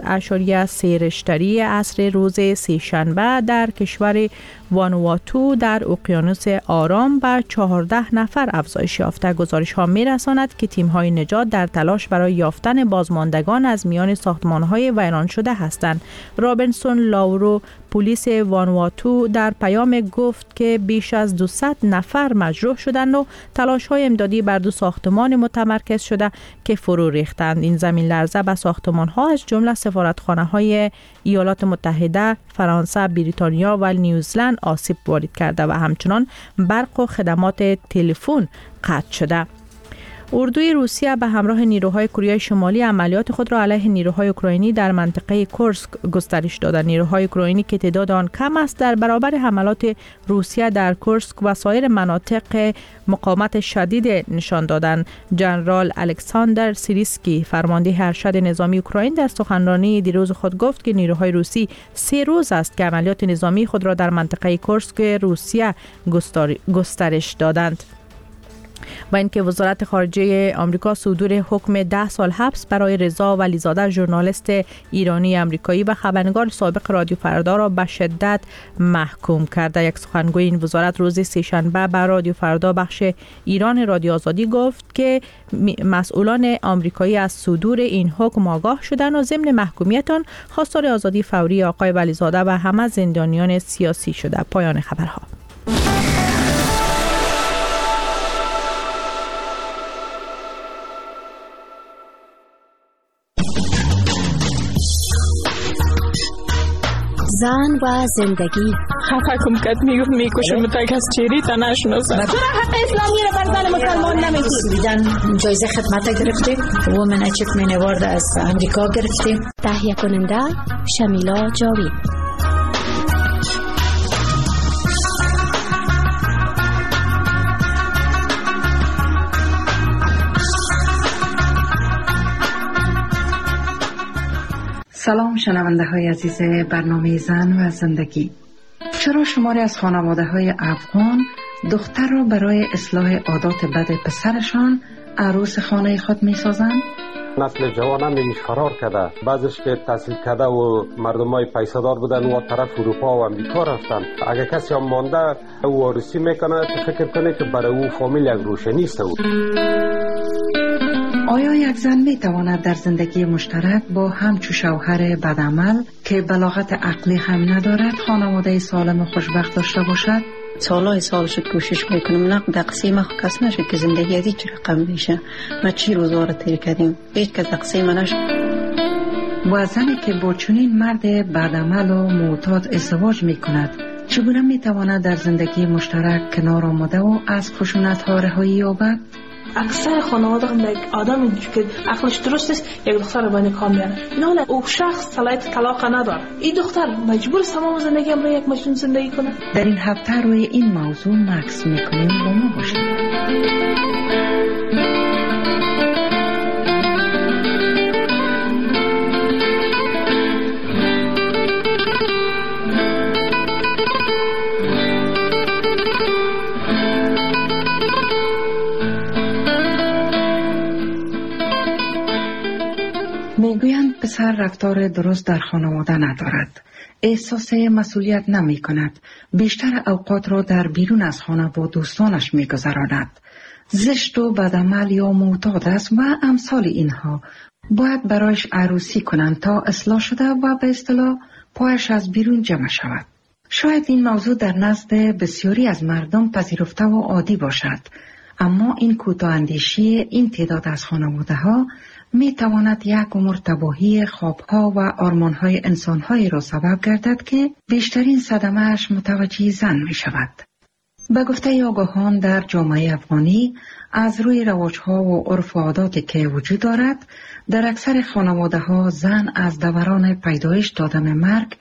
7.3 ریشتری عصر روز سه‌شنبه در کشور وانواتو در اقیانوس آرام به 14 نفر افزایش یافته. گزارش ها می رساند که تیم های نجات در تلاش برای یافتن بازماندگان از میان ساختمان های ویران شده هستند. رابینسون لاورو پلیس وانواتو در پیام گفت که بیش از 200 نفر مجروح شدند و تلاش های امدادی بر دو ساختمان متمرکز شده که فرو ریختند. این زمین لرزه به ساختمان ها از جمله سفارتخانه های ایالات متحده، فرانسه، بریتانیا و نیوزلند آسیب وارد کرده و همچنان برق و خدمات تلفن قطع شده. اردوی روسیه به همراه نیروهای کره شمالی عملیات خود را علیه نیروهای اوکراینی در منطقه کورسک گسترش دادند. نیروهای اوکراینی که تعداد آن کم است در برابر حملات روسیه در کورسک و سایر مناطق مقاومت شدید نشان دادند. ژنرال الکساندر سیریسکی فرمانده ارشد نظامی اوکراین در سخنرانی دیروز خود گفت که نیروهای روسی 3 روز است که عملیات نظامی خود را در منطقه کورسک روسیه گسترش دادند. و اینکه وزارت خارجه آمریکا صدور حکم 10 سال حبس برای رضا ولیزاده ژورنالیست ایرانی آمریکایی و خبرنگار سابق رادیو فردا را به شدت محکوم کرده. یک سخنگوی این وزارت روز سه‌شنبه به رادیو فردا بخش ایران رادیو آزادی گفت که مسئولان آمریکایی از صدور این حکم آگاه شدند و ضمن محکومیت آن خواستار آزادی فوری آقای ولیزاده و همه زندانیان سیاسی شده. پایان خبرها. زن و زندگی خفه کم کت میکشم تا کس چیری تا نشناسم. چرا حق اسلامی رو بر زن مسلمان نمیدید؟ جایزه خدمت گرفتیم، وومن اچیومنت اوارد از امریکا گرفتیم. تهیه کننده شمیلا جاوید. سلام شنونده های عزیز برنامه زن و زندگی. چرا شماری از خانواده های افغان دختر را برای اصلاح عادات بد پسرشان عروس خانه خود می سازند؟ نسل جوان هم میش فرار کرده، بعضش که تحصیل کرده و مردم های پیسادار بودن و طرف اروپا و امریکا رفتن. اگه کسی هم مانده او وارثی میکنه تو فکر کنه که برای او فامیل یک روشنیست او. آیا یک زن می تواند در زندگی مشترک با همچو شوهر بدعمل که بلاغت عقلی هم ندارد خانواده سالم و خوشبخت داشته باشد؟ سالهای سال شد کوشش میکنم نه دقیقی ما کس نشد که زندگی از هیچ رقم میشه. ما چی روزوار تیر کردیم هیچ که دقیقی ما نشد. و زنی که با چنین مرد بدعمل و معتاد ازدواج میکند چگونه میتواند در زندگی مشترک کنار آمده و از خشونت ها رهایی یابد؟ اکثر خانواده هم یک آدمی که عقلش درست است یک دختر رو بین کار میاره، نه او شخص صلاحیت طلاق نداره. این دختر مجبور است تمام زندگی هم یک مجنون زندگی کنه. در این هفته روی این موضوع مکس میکنیم، با ما باشید. میگویند پسر رفتار درست در خانواده ندارد، احساس مسئولیت نمی کند، بیشتر اوقات را در بیرون از خانه با دوستانش می گذراند، زشت و بدعمل یا معتاد است و امثال اینها. باید برایش عروسی کنند تا اصلاح شده و به اصطلاح پایش از بیرون جمع شود. شاید این موضوع در نزد بسیاری از مردم پذیرفته و عادی باشد، اما این کوتاه‌اندیشی این تعداد از خانواده ها می تواند یک عمر تباهی خوابها و آرمانهای انسانهایی را سبب گردد که بیشترین صدمه‌اش متوجه زن می شود. به گفته آگاهان در جامعه افغانی از روی رواجها و عرف و عاداتی که وجود دارد در اکثر خانواده ها زن از دوران پیدایش تا دم مرگ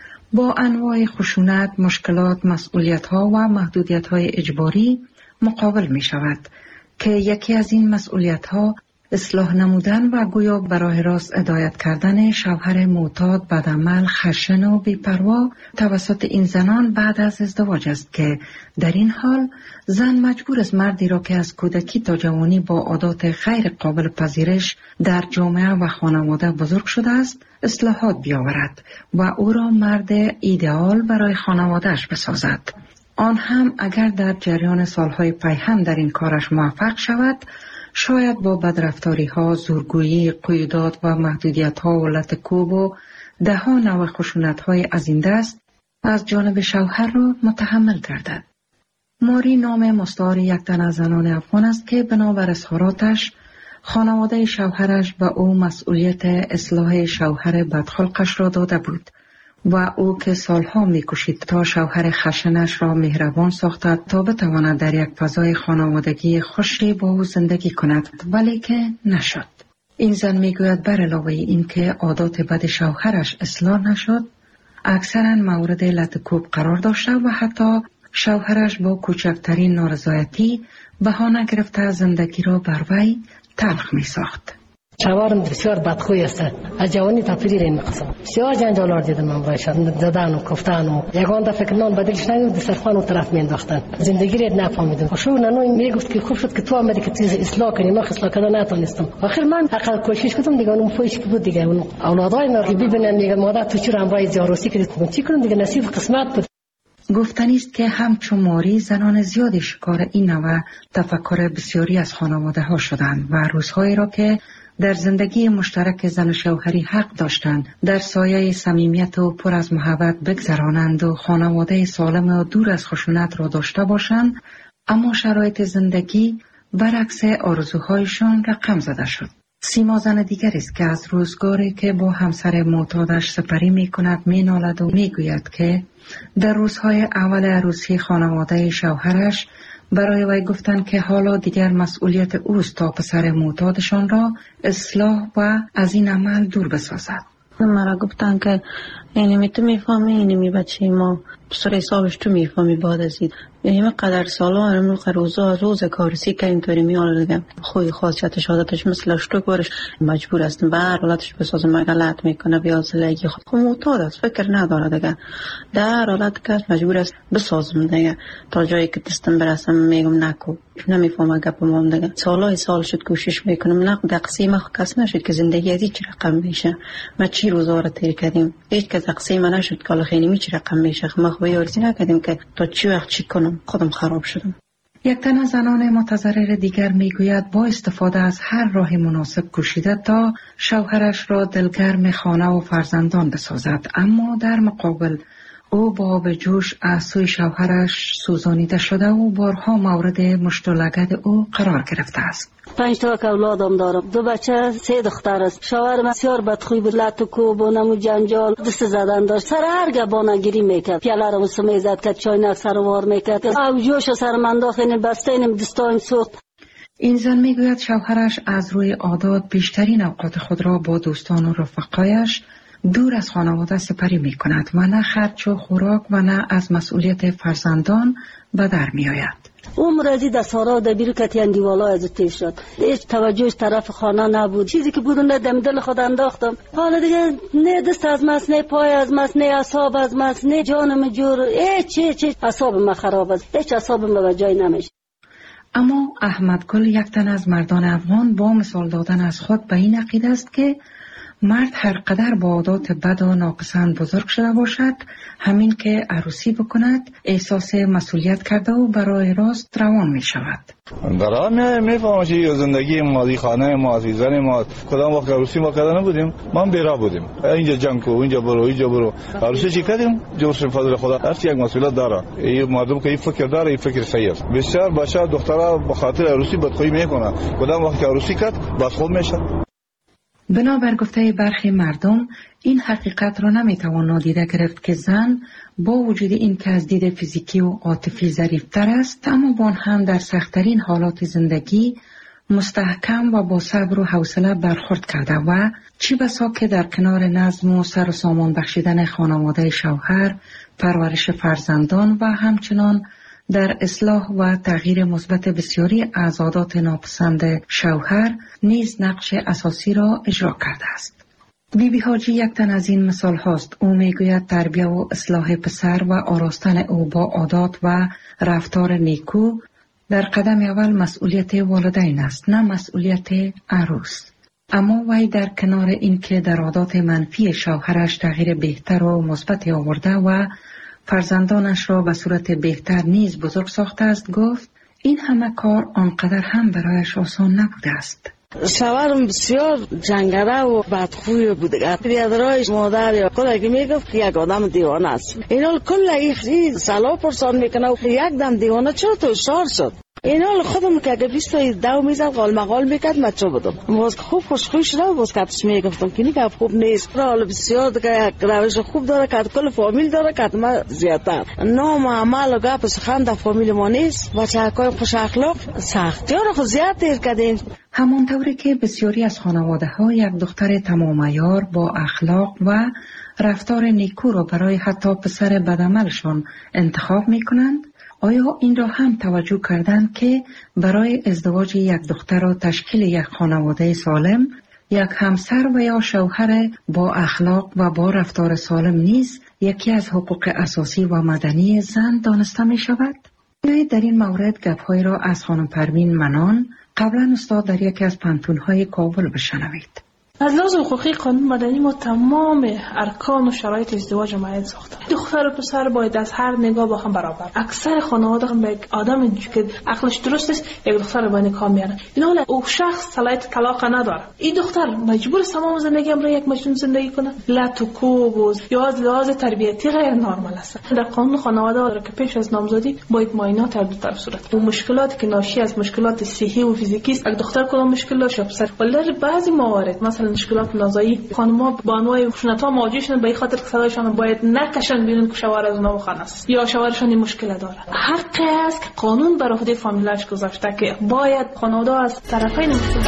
با انواع خشونت، مشکلات، مسئولیت‌ها و محدودیت‌های اجباری مقابل می شود که یکی از این مسئولیت‌ها اصلاح نمودن و گویا به راه راست هدایت کردن شوهر معتاد، بدعمل، خشن و بی‌پروا توسط این زنان بعد از ازدواج است که در این حال زن مجبور است مردی را که از کودکی تا جوانی با عادات غیر قابل پذیرش در جامعه و خانواده بزرگ شده است اصلاحات بیاورد و او را مرد ایدئال برای خانوادهش بسازد. آن هم اگر در جریان سالهای پی در این کارش موفق شود، شاید با بدرفتاری ها، زورگویی، قیودات و محدودیت ها و لطکوب و ده ها نوع خشونت های از این دست از جانب شوهر را متحمل گردد. ماری نام مستعار یک تن از زنان افغان است که بنابر اظهاراتش خانواده شوهرش به او مسئولیت اصلاح شوهر بدخلقش را داده بود و او که سالها می‌کوشید تا شوهر خشنش را مهربان ساخته تا بتواند در یک فضای خانوادگی خوشی با او زندگی کند، ولی که نشد. این زن میگوید بر علاوه این که عادات بد شوهرش اصلاح نشد، اکثرا مورد لطکوب قرار داشته و حتی شوهرش با کوچکترین نارضایتی بهانه گرفته زندگی را بر وی تلخ می‌ساخت. شوهرم بسیار بدخوی است. از جوانی تا پیری این قسم بسیار جنجالار دیدم من برایش، زدن و کفتن و یگان دفعه که نان بدلش نگفت دسترخوان اون طرف مینداختن. زندگی رو نفهمیدم. شو نانو میگفت که خوب شد که تو آمدی که چیز اصلاح کنی، من اصلاح کردن نتونستم. آخر من حقا کوشش کردم دیگه، اون فویش که بود دیگه، اون اولادای ما که ببینن میگه مادر تو چرا امرای زیاروسی کردی، چی کنم دیگه، نصیب قسمت بود. گفتنی است که همچون ماری زنان زیادی شکار این نوع تفکر بسیاری از خانواده ها شدند و روزهایی را که در زندگی مشترک زن و شوهری حق داشتند در سایه صمیمیت و پر از محبت بگذرانند و خانواده سالم و دور از خشونت را داشته باشند، اما شرایط زندگی برعکس آرزوهایشان رقم زده شد. سیما زن دیگر است که از روزگاری که با همسر معتادش سپری می کند می نالد و می گوید که در روزهای اول عروسی خانواده شوهرش برای وی گفتند که حالا دیگر مسئولیت اوست تا پسر معتادشان را اصلاح و از این عمل دور بسازد. مرا گفتن که اینمی تو میفهمی، اینمی بچه ما سر حسابش تو میفهمی بعد از این یعنی قدر سالا امروز روزا کارسی که اینطوری میاره دیگه خوی خاصیتش عادتش مثل اشتوک برش مجبور است به هر حالتش بسازه غلط میکنه بیا زلگی خود معتاد است فکر نداره دیگه در حالت که مجبور است بسازم دیگه تا جایی که دستم برسم میگم نکو نمیفهمه گپم دیگه سال شد کوشش میکنم نه دقیقه کس نشد که زندگی از چی رقم میشه ما چی روزا رو تیر کردیم هیچ کس دقیقه نشد که خیلی چی رقم میشه ما خو یارسی نکردیم که تا چی وقت چی کنم خودم خراب شدم. یک تن از زنان متضرر دیگر میگوید با استفاده از هر راه مناسب کوشیده تا شوهرش را دلگرم خانه و فرزندان بسازد، اما در مقابل او با آب جوش از سوی شوهرش سوزانیده شده و بارها مورد مشتلگد او قرار گرفته است. 5 تا اولادم دارم، 2 بچه 3 دختر است. شوهرم بسیار بدخوی بود، لط و کوب و نمو جنجال دست زدن داشت، سر هر گبانگیری میکرد، پیاله رو سمیزد کرد، چاینک سر وار میکرد، آب جوش سر من داخل بسته اینم دستایم سوخت. این زن میگوید شوهرش از روی عادات بیشترین اوقات خود را با دوستان و رفقایش دور از خانواده سپری می کند و نه خرچ و خوراک و نه از مسئولیت فرزندان به در می آید. عمر ازی دستارا دبیر کتیان دیوالا از تیز شد، هیچ توجهش طرف خانه نبود، چیزی که بودم دم دل خود انداختم. حالا دیگه نه دست از مس، نه پای از مس، نه اعصاب از مس، نه جانم جور، هیچ اعصاب ما خراب است، هیچ اعصاب ما به جای نمیشه. اما احمد گل یک تن از مردان افغان با مثال دادن از خود به این عقیده است که مرد هر قدر با عادات بد و ناپسند بزرگ شده باشد، همین که عروسی بکند احساس مسئولیت کرده و برای راست روان می شود. در آن میفهمم که زندگی مادی خانه ما عزیزان ما کدام وقت عروسی ما کردن نبودیم، ما بیرا بودیم، اینجا جنگ کو، اینجا برو عروسی چی کردیم؟ جورش فضل خدا هر یک مسئولیت داره. این مردم که این فکر داره، این فکر صحیح است. بسیار بچه دخترها به خاطر عروسی بدخویی میکنه، کدام وقت عروسی کرد بدخو میشه. بنابر گفته برخی مردم این حقیقت را نمیتوان نادیده گرفت که زن با وجود این که از دید فیزیکی و عاطفی ظریف‌تر است، اما با هم در سخت‌ترین حالات زندگی مستحکم و با صبر و حوصله برخورد کرده و چی بسا که در کنار نظم و سر و سامان بخشیدن خانواده شوهر، پرورش فرزندان و همچنان در اصلاح و تغییر مثبت بسیاری از عادات ناپسند شوهر نیز نقش اساسی را اجرا کرده است. بیبی حاجی یک تن از این مثال هاست. او میگوید تربیت و اصلاح پسر و آراستن او با عادات و رفتار نیکو در قدم اول مسئولیت والدین است، نه مسئولیت عروس. اما وی در کنار اینکه در عادات منفی شوهرش تغییر بهتر و مثبت آورده و فرزندانش را به صورت بهتر نیز بزرگ ساخته است، گفت این همه کار آنقدر هم برایش آسان نبوده است. شوهرم بسیار جنگره و بدخوی بوده. بیادرایش مادر یا کل میگفت یک آدم دیوانه است. اینا کل این سلا پرسان میکنه و یک دم دیوانه چرا تو شار شد. اینا خودم که اگه 22 میزد قال مقال میکرد من چه بدم. باز خوب خوشخوی شده و باز کتش میگفتم که نیگه خوب نیست. حالا بسیار دیگه روش خوب داره که کل فامیل داره که ما زیادتر. نام عمل و گپ سخن در فامیل ما نیست. بچه های خوش اخلاق سختی ها رو خود زیاد دیر کردین. همانطوری که بسیاری از خانواده ها یک دختر تمام عیار با اخلاق و رفتار نیکو را برای حتی پسر بدعملشان انتخاب میکنند، آیا این را هم توجه کردند که برای ازدواج یک دختر و تشکیل یک خانواده سالم، یک همسر و یا شوهر با اخلاق و با رفتار سالم نیز یکی از حقوق اساسی و مدنی زن دانسته می شود؟ در این مورد گپ‌هایی را از خانم پروین منان، قبلا استاد در یکی از پانتون‌های کابل بشنوید. از لحاظ حقوقی قانون مدنی ما تمام ارکان و شرایط ازدواج معین ساختیم. دختر و پسر باید از هر نگاه با هم برابر. اکثر خانواده هم یک آدم که عقلش درست است یک دختر رو با نکاح میارن. این حالا او شخص صلاحیت طلاق نداره. این دختر مجبور تمام زندگی هم را یک مجنون زندگی کنه. لط و کوب یا از لحاظ تربیتی غیر نرمال است. در قانون خانواده داره که پیش از نامزدی باید معاینات هر دو طرف صورت. اون مشکلاتی که ناشی از مشکلات صحی و فیزیکی است، یک دختر کدام مشکل داشته پسر. ولی در بعضی موارد مثلا مشکلات نازایی خانم‌ها با انواع خشونت‌ها مواجه شدن، به این خاطر که صدایشان باید نکشن بیرون که شوهر از اونها بخوان است یا شوهرشان این مشکل داره. حقی است که قانون بر عهده فامیلش گذاشته که باید خانواده از طرفین مشکل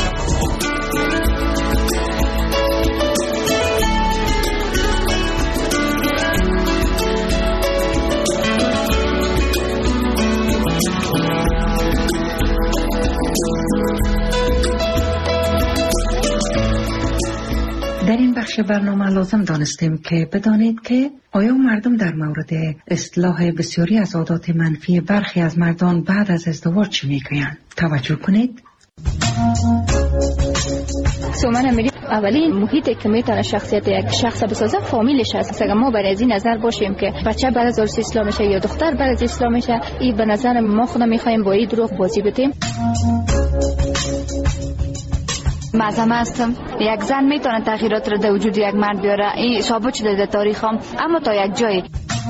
بخش برنامه لازم دانستیم که بدانید که آیا مردم در مورد اصلاح بسیاری از عادات منفی برخی از مردان بعد از ازدواج چی میگویند؟ توجه کنید. سومن امیری اولین محیطی که میتونه شخصیت یک شخص بسازه فامیلش هست. اگر ما بر از این نظر باشیم که بچه بعد از اسلام میشه یا دختر بعد از اسلام میشه، این به نظر ما خودم میخوایم با این دروغ بازی بتیم. معظم هستم یک زن میتونه تغییرات رو در وجود یک مرد بیاره، این ثابت شده در تاریخ هم، اما تا یک جایی.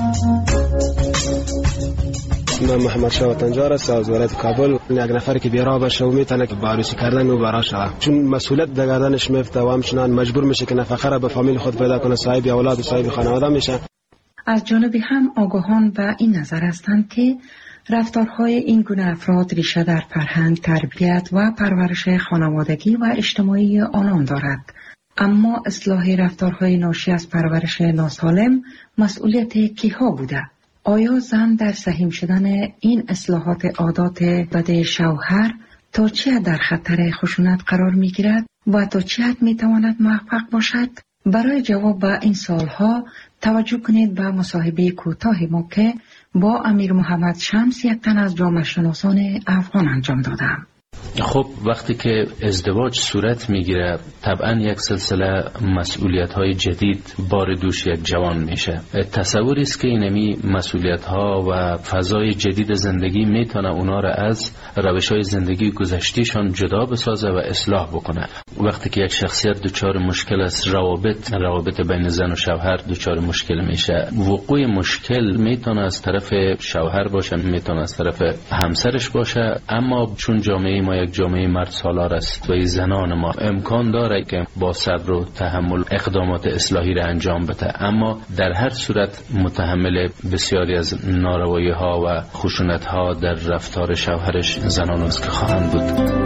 من محمد شاه وطنجار است از ولایت کابل. یک نفر که بیراه باشه و میتونه که عروسی کردن او برا شود، چون مسئولیت در گردنش میفته و همچنان مجبور میشه که نفقه را به فامیل خود پیدا کنه، صاحب اولاد و صاحب خانواده میشه. از جانب هم آگاهان به این نظر هستند که رفتارهای این گونه افراد ریشه در فرهنگ، تربیت و پرورش خانوادگی و اجتماعی آنان دارد. اما اصلاح رفتارهای ناشی از پرورش ناسالم مسئولیت کیها بوده؟ آیا زن در سهیم شدن این اصلاحات عادات بد شوهر تا چه حد در خطر خشونت قرار می گیرد و تا چه حد می تواند موفق باشد؟ برای جواب به این سوالها توجه کنید به مصاحبه کوتاه ما که با امیر محمد شمس، یک تن از جامعه شناسان افغان انجام دادم. خب وقتی که ازدواج صورت میگیره طبعا یک سلسله مسئولیت های جدید بار دوش یک جوان میشه. تصوری است که اینمی مسئولیت ها و فضای جدید زندگی میتونه اونا را از روش های زندگی گذشتیشان جدا بسازه و اصلاح بکنه. وقتی که یک شخصیت دچار مشکل است، روابط بین زن و شوهر دچار مشکل میشه. وقوع مشکل میتونه از طرف شوهر باشه، میتونه از طرف همسرش باشه، اما چون جامعه ما یک جامعه مرد سالار است و این زنان ما امکان داره که با صبر و تحمل اقدامات اصلاحی را انجام بده، اما در هر صورت متحمل بسیاری از ناروایی ها و خشونت ها در رفتار شوهرش زنان است که خواهند بود.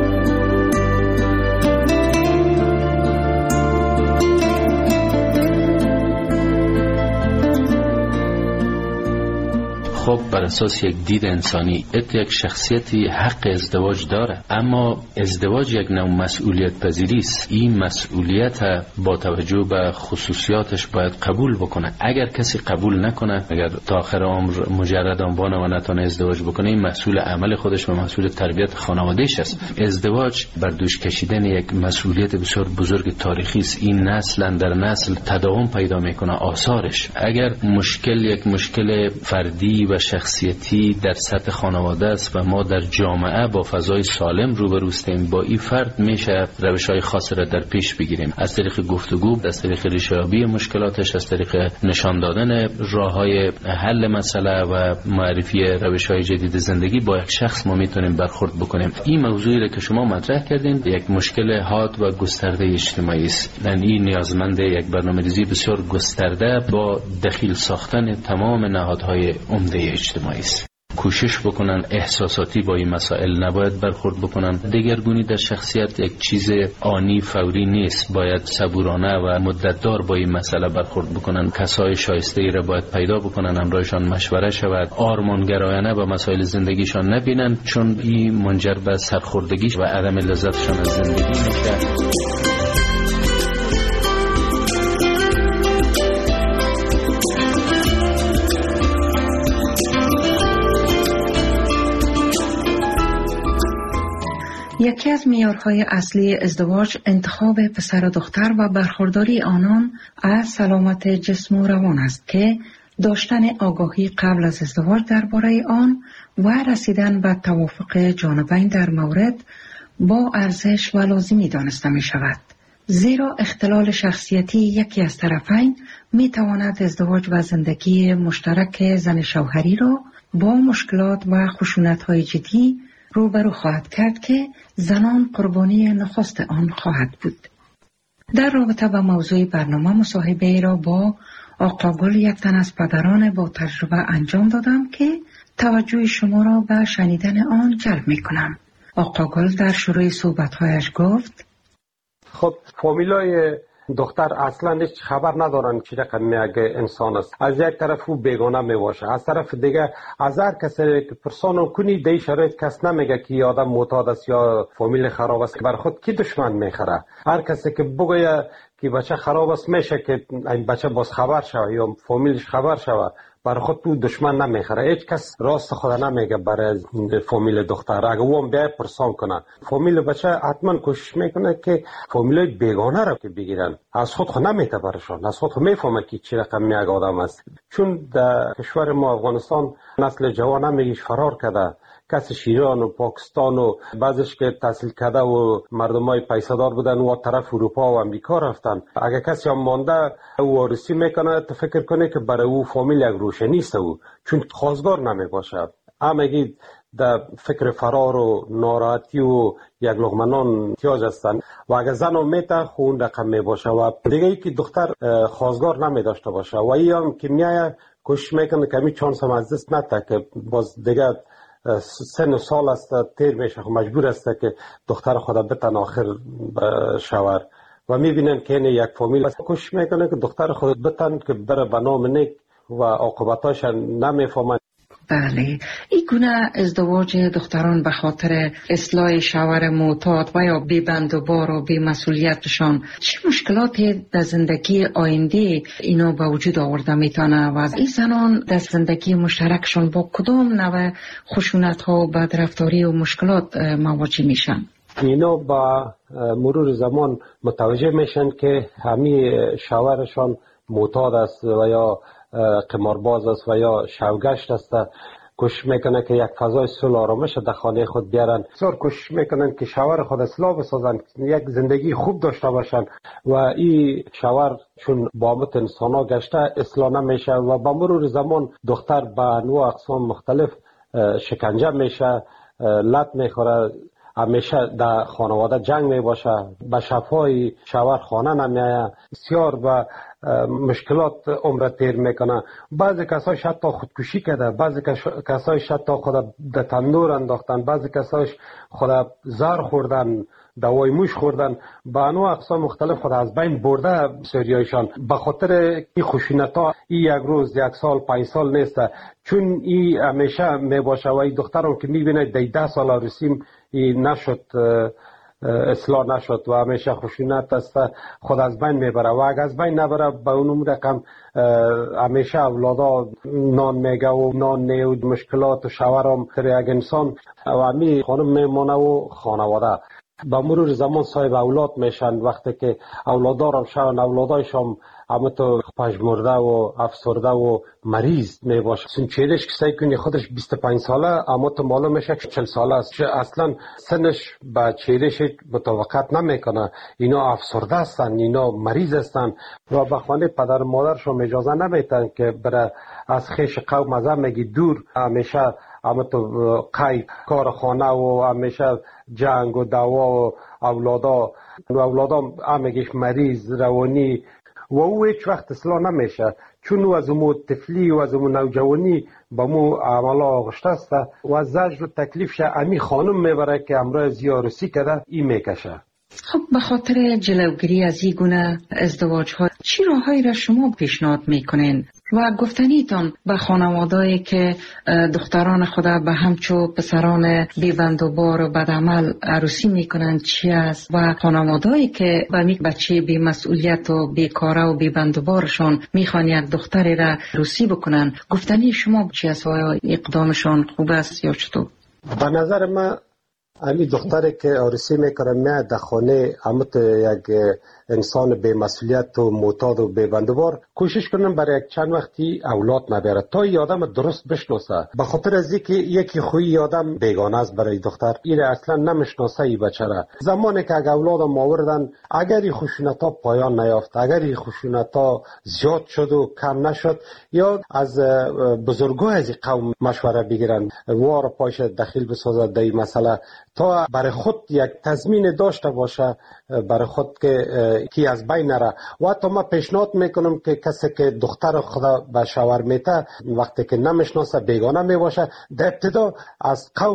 خب بر اساس یک دید انسانی یک شخصیتی حق ازدواج داره، اما ازدواج یک نوع مسئولیت پذیری است. این مسئولیت با توجه به خصوصیاتش باید قبول بکنه. اگر کسی قبول نکنه، اگر تا آخر عمر مجردان بانه و نتونه ازدواج بکنه، این مسئول عمل خودش و مسئول تربیت خانوادهش است. ازدواج بر دوش کشیدن یک مسئولیت بسیار بزرگ تاریخی است. این نسل در نسل تداوم پیدا میکنه آثارش. اگر یک مشکل فردی و شخصیتی در سطح خانواده است و ما در جامعه با فضای سالم روبروستیم، با این فرد میشه روش‌های خاصی را در پیش بگیریم، از طریق گفتگو، از طریق ریشه‌یابی مشکلاتش، از طریق نشان دادن راه‌های حل مسئله و معرفی روش‌های جدید زندگی با یک شخص ما میتونیم برخورد بکنیم. این موضوعی را که شما مطرح کردین یک مشکل حاد و گسترده اجتماعی است. این نیازمند یک برنامه‌ریزی بسیار گسترده با دخیل ساختن تمام نهادهای عمده اجتماعی است. کوشش بکنن احساساتی با این مسائل نباید برخورد بکنن. دگرگونی در شخصیت یک چیز آنی فوری نیست، باید صبورانه و مدتدار با این مسئله برخورد بکنن. کسای شایسته ای را باید پیدا بکنن، همراهشان مشوره شود، آرمانگرایانه به مسائل زندگیشان نبینن، چون این منجر به سرخوردگی و عدم لذتشان از زندگی میشه. یکی از معیارهای اصلی ازدواج انتخاب پسر و دختر و برخورداری آنان از سلامت جسم و روان است که داشتن آگاهی قبل از ازدواج درباره آن و رسیدن به توافق جانبین در مورد با ارزش و لازمی دانسته می شود. زیرا اختلال شخصیتی یکی از طرفین می تواند ازدواج و زندگی مشترک زن شوهری را با مشکلات و خشونت‌های جدی روبرو خواهد کرد که زنان قربانی نخست آن خواهد بود. در رابطه با موضوع برنامه مصاحبه ای را با آقا گل، یک تن از پدران با تجربه انجام دادم که توجه شما را به شنیدن آن جلب می کنم. آقا گل در شروع صحبت‌هایش گفت: خب فامیلای دختر اصلا هیچ خبر ندارن چی رقم یک انسان است. از یک طرف او بیگانه می باشه، از طرف دیگه از هر کسی که پرسان کنی دی شرایط کس نمیگه که این آدم معتاد است یا فامیل خراب است، بر خود کی دشمن میخره. هر کسی که بگه که بچه خراب است میشه که این بچه باز خبر شوه یا فامیلش خبر شوه، برای خود تو دشمن نمیخره. هیچ کس راست خود نمیگه برای فامیل دختر. اگه او هم بیای پرسان کنه فامیل بچه حتما کوشش میکنه که فامیل بیگانه رو که بگیرن. از خود نمیته برشان، از خود میفهمه که چی رقم یک آدم است. چون در کشور ما افغانستان نسل جوان همیش فرار کرده، کسش ایران و پاکستان و بعضش که تحصیل کرده و مردمای پیسه‌دار بودن و طرف اروپا و امریکا رفتن. اگه کسی هم مانده او وارثی میکنه، تو فکر کنه که برای او فامیل یک روشنی است او، چون خواستگار نمی باشه. همگی در فکر فرار و ناراحتی و یک لقمه نان احتیاج هستن و اگه زن هم میته خون رقم می باشه و دیگه ای که دختر خواستگار نمی داشته باشه و ای هم که میایه کوشش میکنه که می چانس هم از دست نده که باز دیگه سن و سال است تیر میشه، مجبور است که دختر خود بتن آخر شوهر و میبینن که این یک فامیل کوشش میکنه که دختر خود بتن که بره به نام نیک و عاقبتاش نمیفهمن. بله، این گونه ازدواج دختران به خاطر اصلاح شوهر معتاد و یا بی بند و بار و بی مسئولیتشان چه مشکلاتی در زندگی آینده اینا به وجود آورده میتونه و این زنان در زندگی مشترکشان با کدام نوع خشونت ها و بدرفتاری و مشکلات مواجه میشن؟ اینا با مرور زمان متوجه میشن که همین شوهرشان معتاد است و یا قمارباز است و یا شوگشت است. کوشش میکنه که یک فضای صلح آرامش در خانه خود بیارن. بسیار کوشش میکنن که شوهر خود اصلاح بسازن، یک زندگی خوب داشته باشن و این شوهر چون بامت انسان ها گشته اصلاح نمیشه و با مرور زمان دختر به انواع اقسام مختلف شکنجه میشه، لط میخوره، همیشه در خانواده جنگ می باشه، به شفای شوهر خانه نمیایه، بسیار به مشکلات عمر تیر میکنه. بعضی کسایش حتی خودکشی کرده، بعضی کسایش حتی خود در تندور انداختن، بعضی کسایش خود زهر خوردن، دوای موش خوردن، به انواع اقسام مختلف خود از بین برده بسیاریایشان. به خاطر این خشونت ها این یک روز، یک سال، 5 سال نیست، چون این همیشه می باشه و این دخترم که میبینه 10 سال عروسیم این نشد، اصلاح نشد و همیشه خشونت است، خود از بین میبره و اگر از بین نبره به اون رقم همیشه اولادا نان میگه و نان نیود مشکلات و شوهرم تر یک انسان و همی خانم میمونه و خانواده با مرور زمان صاحب اولاد میشن. وقتی که اولادارم شون، اولادایشم همه تو پژمرده و افسرده و مریض می باشه. چون چیرش کسایی کنی خودش 25 ساله اما تو معلوم میشه که 40 ساله است، اصلا سنش با چیرش مطابقت نمیکنه. اینا افسرده هستن، اینا مریض هستن و به خانه پدر و مادرشون اجازه نمیدن که بره از خیش قوم از همگی دور. همیشه همه تو قید کار خانه و همیشه جنگ و دعوا و اولادا همگیش مریض روانی و او هیچ وقت اصلاح نمیشه، چون او از امو طفلی و از امو نوجوانی با مو عملا آغشته است و از زجر و تکلیفش امی خانم میبره که امرای زیارسی کرده این میکشه. خب به خاطر جلوگیری از این گونه ازدواج ها چی راههایی را شما پیشنهاد میکنین و گفتنیتان به خانوادهایی که دختران خود به همچو پسران بی‌بند و بار و بدعمل عروسی میکنن چی است و خانوادهایی که به یک بچه بی مسئولیت و بیکاره و بی‌بند و بارشان میخوان یک دختری را عروسی بکنن، گفتنی شما چی است و اقدامشان خوب است یا چطور؟ به نظر من امی دختری که عروسی میکنه میاد در خانه همت یک انسان بی مسئولیت و معتاد و بی بندوبار کوشش کنن برای یک چند وقتی اولاد نبره تا این آدم درست بشناسه. به خاطر از اینکه یکی خوی آدم بیگانه است برای دختر، این اصلا نمیشناسه این بچه را. زمانی که اگر اولادم آوردن، اگر این خشونت ها پایان نیافت، اگر این خشونت ها زیاد شد و کم نشد، یا از بزرگای از قوم مشوره بگیرن وار پاش دخیل بسازد در این مسئله تا برای خود یک تضمین داشته باشه برای خود که کی از بین نره. و حتی ما پیشنهاد میکنم که کسی که دختر خدا به شوهر میته وقتی که نمیشناسه بیگانه میباشه، در ابتدا از قومش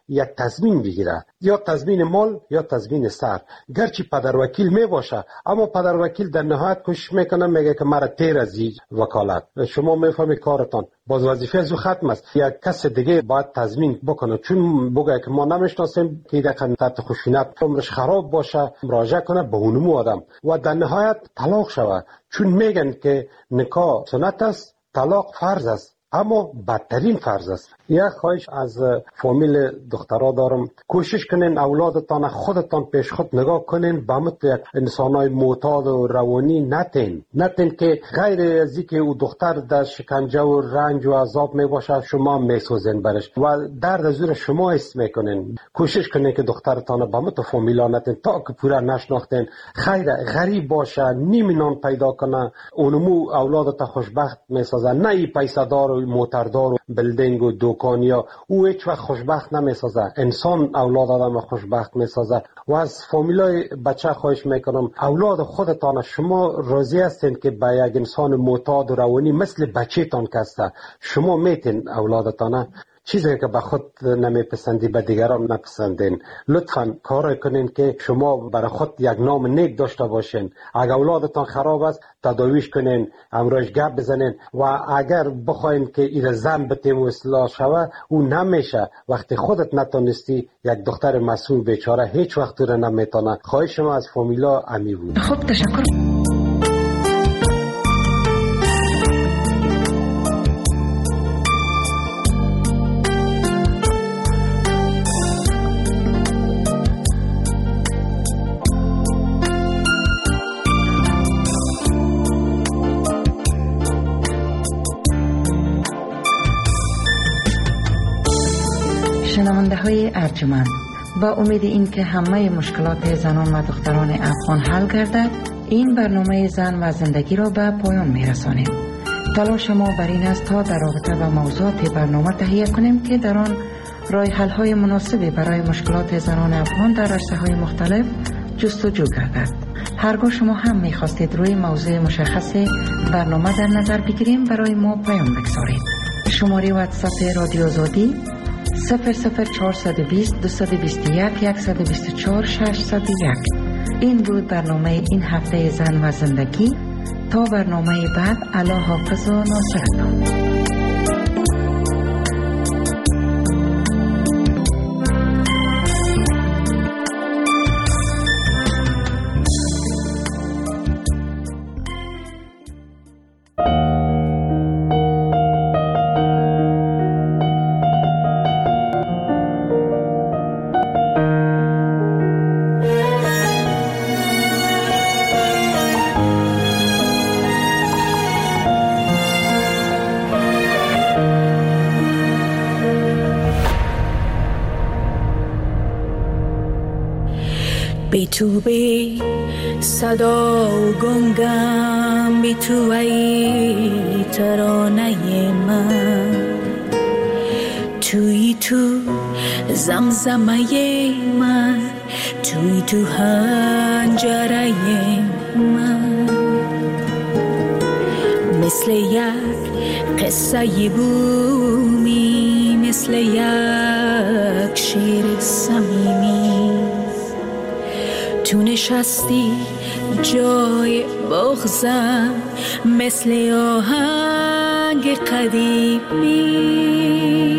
یک تضمین بگیره، یا تضمین مال یا تضمین سر. گرچه پدر وکیل می باشه اما پدر وکیل در نهایت کوشش میکنه میگه که مرا تیر از این وکالت، شما میفهمی کارتان باز وظیفه از او ختم است، یک کس دیگه باید تضمین بکنه، چون بگه که ما نمیشناسیم که رقم تحت خشونت عمرش خراب باشه مراجعه کنه به اونمو آدم و در نهایت طلاق شود، چون میگن که نکاح سنت است، طلاق فرض است، اما بدترین فرض است. یک خواهش از فامیل دخترها دارم، کوشش کنین اولادتان خودتان پیش خود نگاه کنین، به مثل یک انسانای معتاد و روانی نتین که غیر از اینکه او دختر در شکنجه و رنج و عذاب می باشه شما میسوزین برش و درد از او شما حس میکنین. کوشش کنین که دخترتان به مثل فامیلا نتین تا که پورا نشناختین، خیر غریب باشه نیم نان پیدا کنه اونمو اولادت خوشبخت میسازه، نه ای پیسه دار و موتردار و بلدینگ و دکانیا او هیچ وقت خوشبخت نمیسازه، انسان اولاد آدم خوشبخت میسازه. و از فامیلای بچه خواهش میکنم اولاد خودتان شما راضی هستین که به یک انسان معتاد و روانی مثل بچه تان کسته شما میتین اولادتان چیزی که به خود نمیپسندی به دیگران نپسندین. لطفاً کار کنین که شما برای خود یک نام نیک داشته باشین. اگر اولادتان خراب است تداویش کنین، امروز گپ بزنین و اگر بخواین که این زن بتیم و اصلاح شوه او نمیشه. وقتی خودت نتونستی یک دختر مسئول بیچاره هیچ وقت رو نمیتونه. خواهش شما از فامیلا امی بود. خب تشکر. شنونده های ارجمند، با امید این که همه مشکلات زنان و دختران افغان حل گردد این برنامه زن و زندگی را به پایان می رسانیم. تلاش ما بر این است تا در رابطه با موضوعات برنامه تهیه کنیم که در آن راه حل های مناسبی برای مشکلات زنان افغان در عرصه های مختلف جستجو گردد. هرگاه شما هم می خواستید روی موضوع مشخص برنامه در نظر بگیریم برای ما پیام بگذارید. شماره واتساپ رادیو آزادی 00420 221 124 601. این بود برنامه این هفته زن و زندگی. تا برنامه بعد، الله حافظ و ناصرتان. بی تو بی صدا و گنگم، بی تو ای ترانه من، توی تو زمزمه من، توی تو هنجره من، مثل یک قصه بومی، مثل یک شعر صمیمی، تو نشستی جای بغضم، مثل آهنگ قدیمی.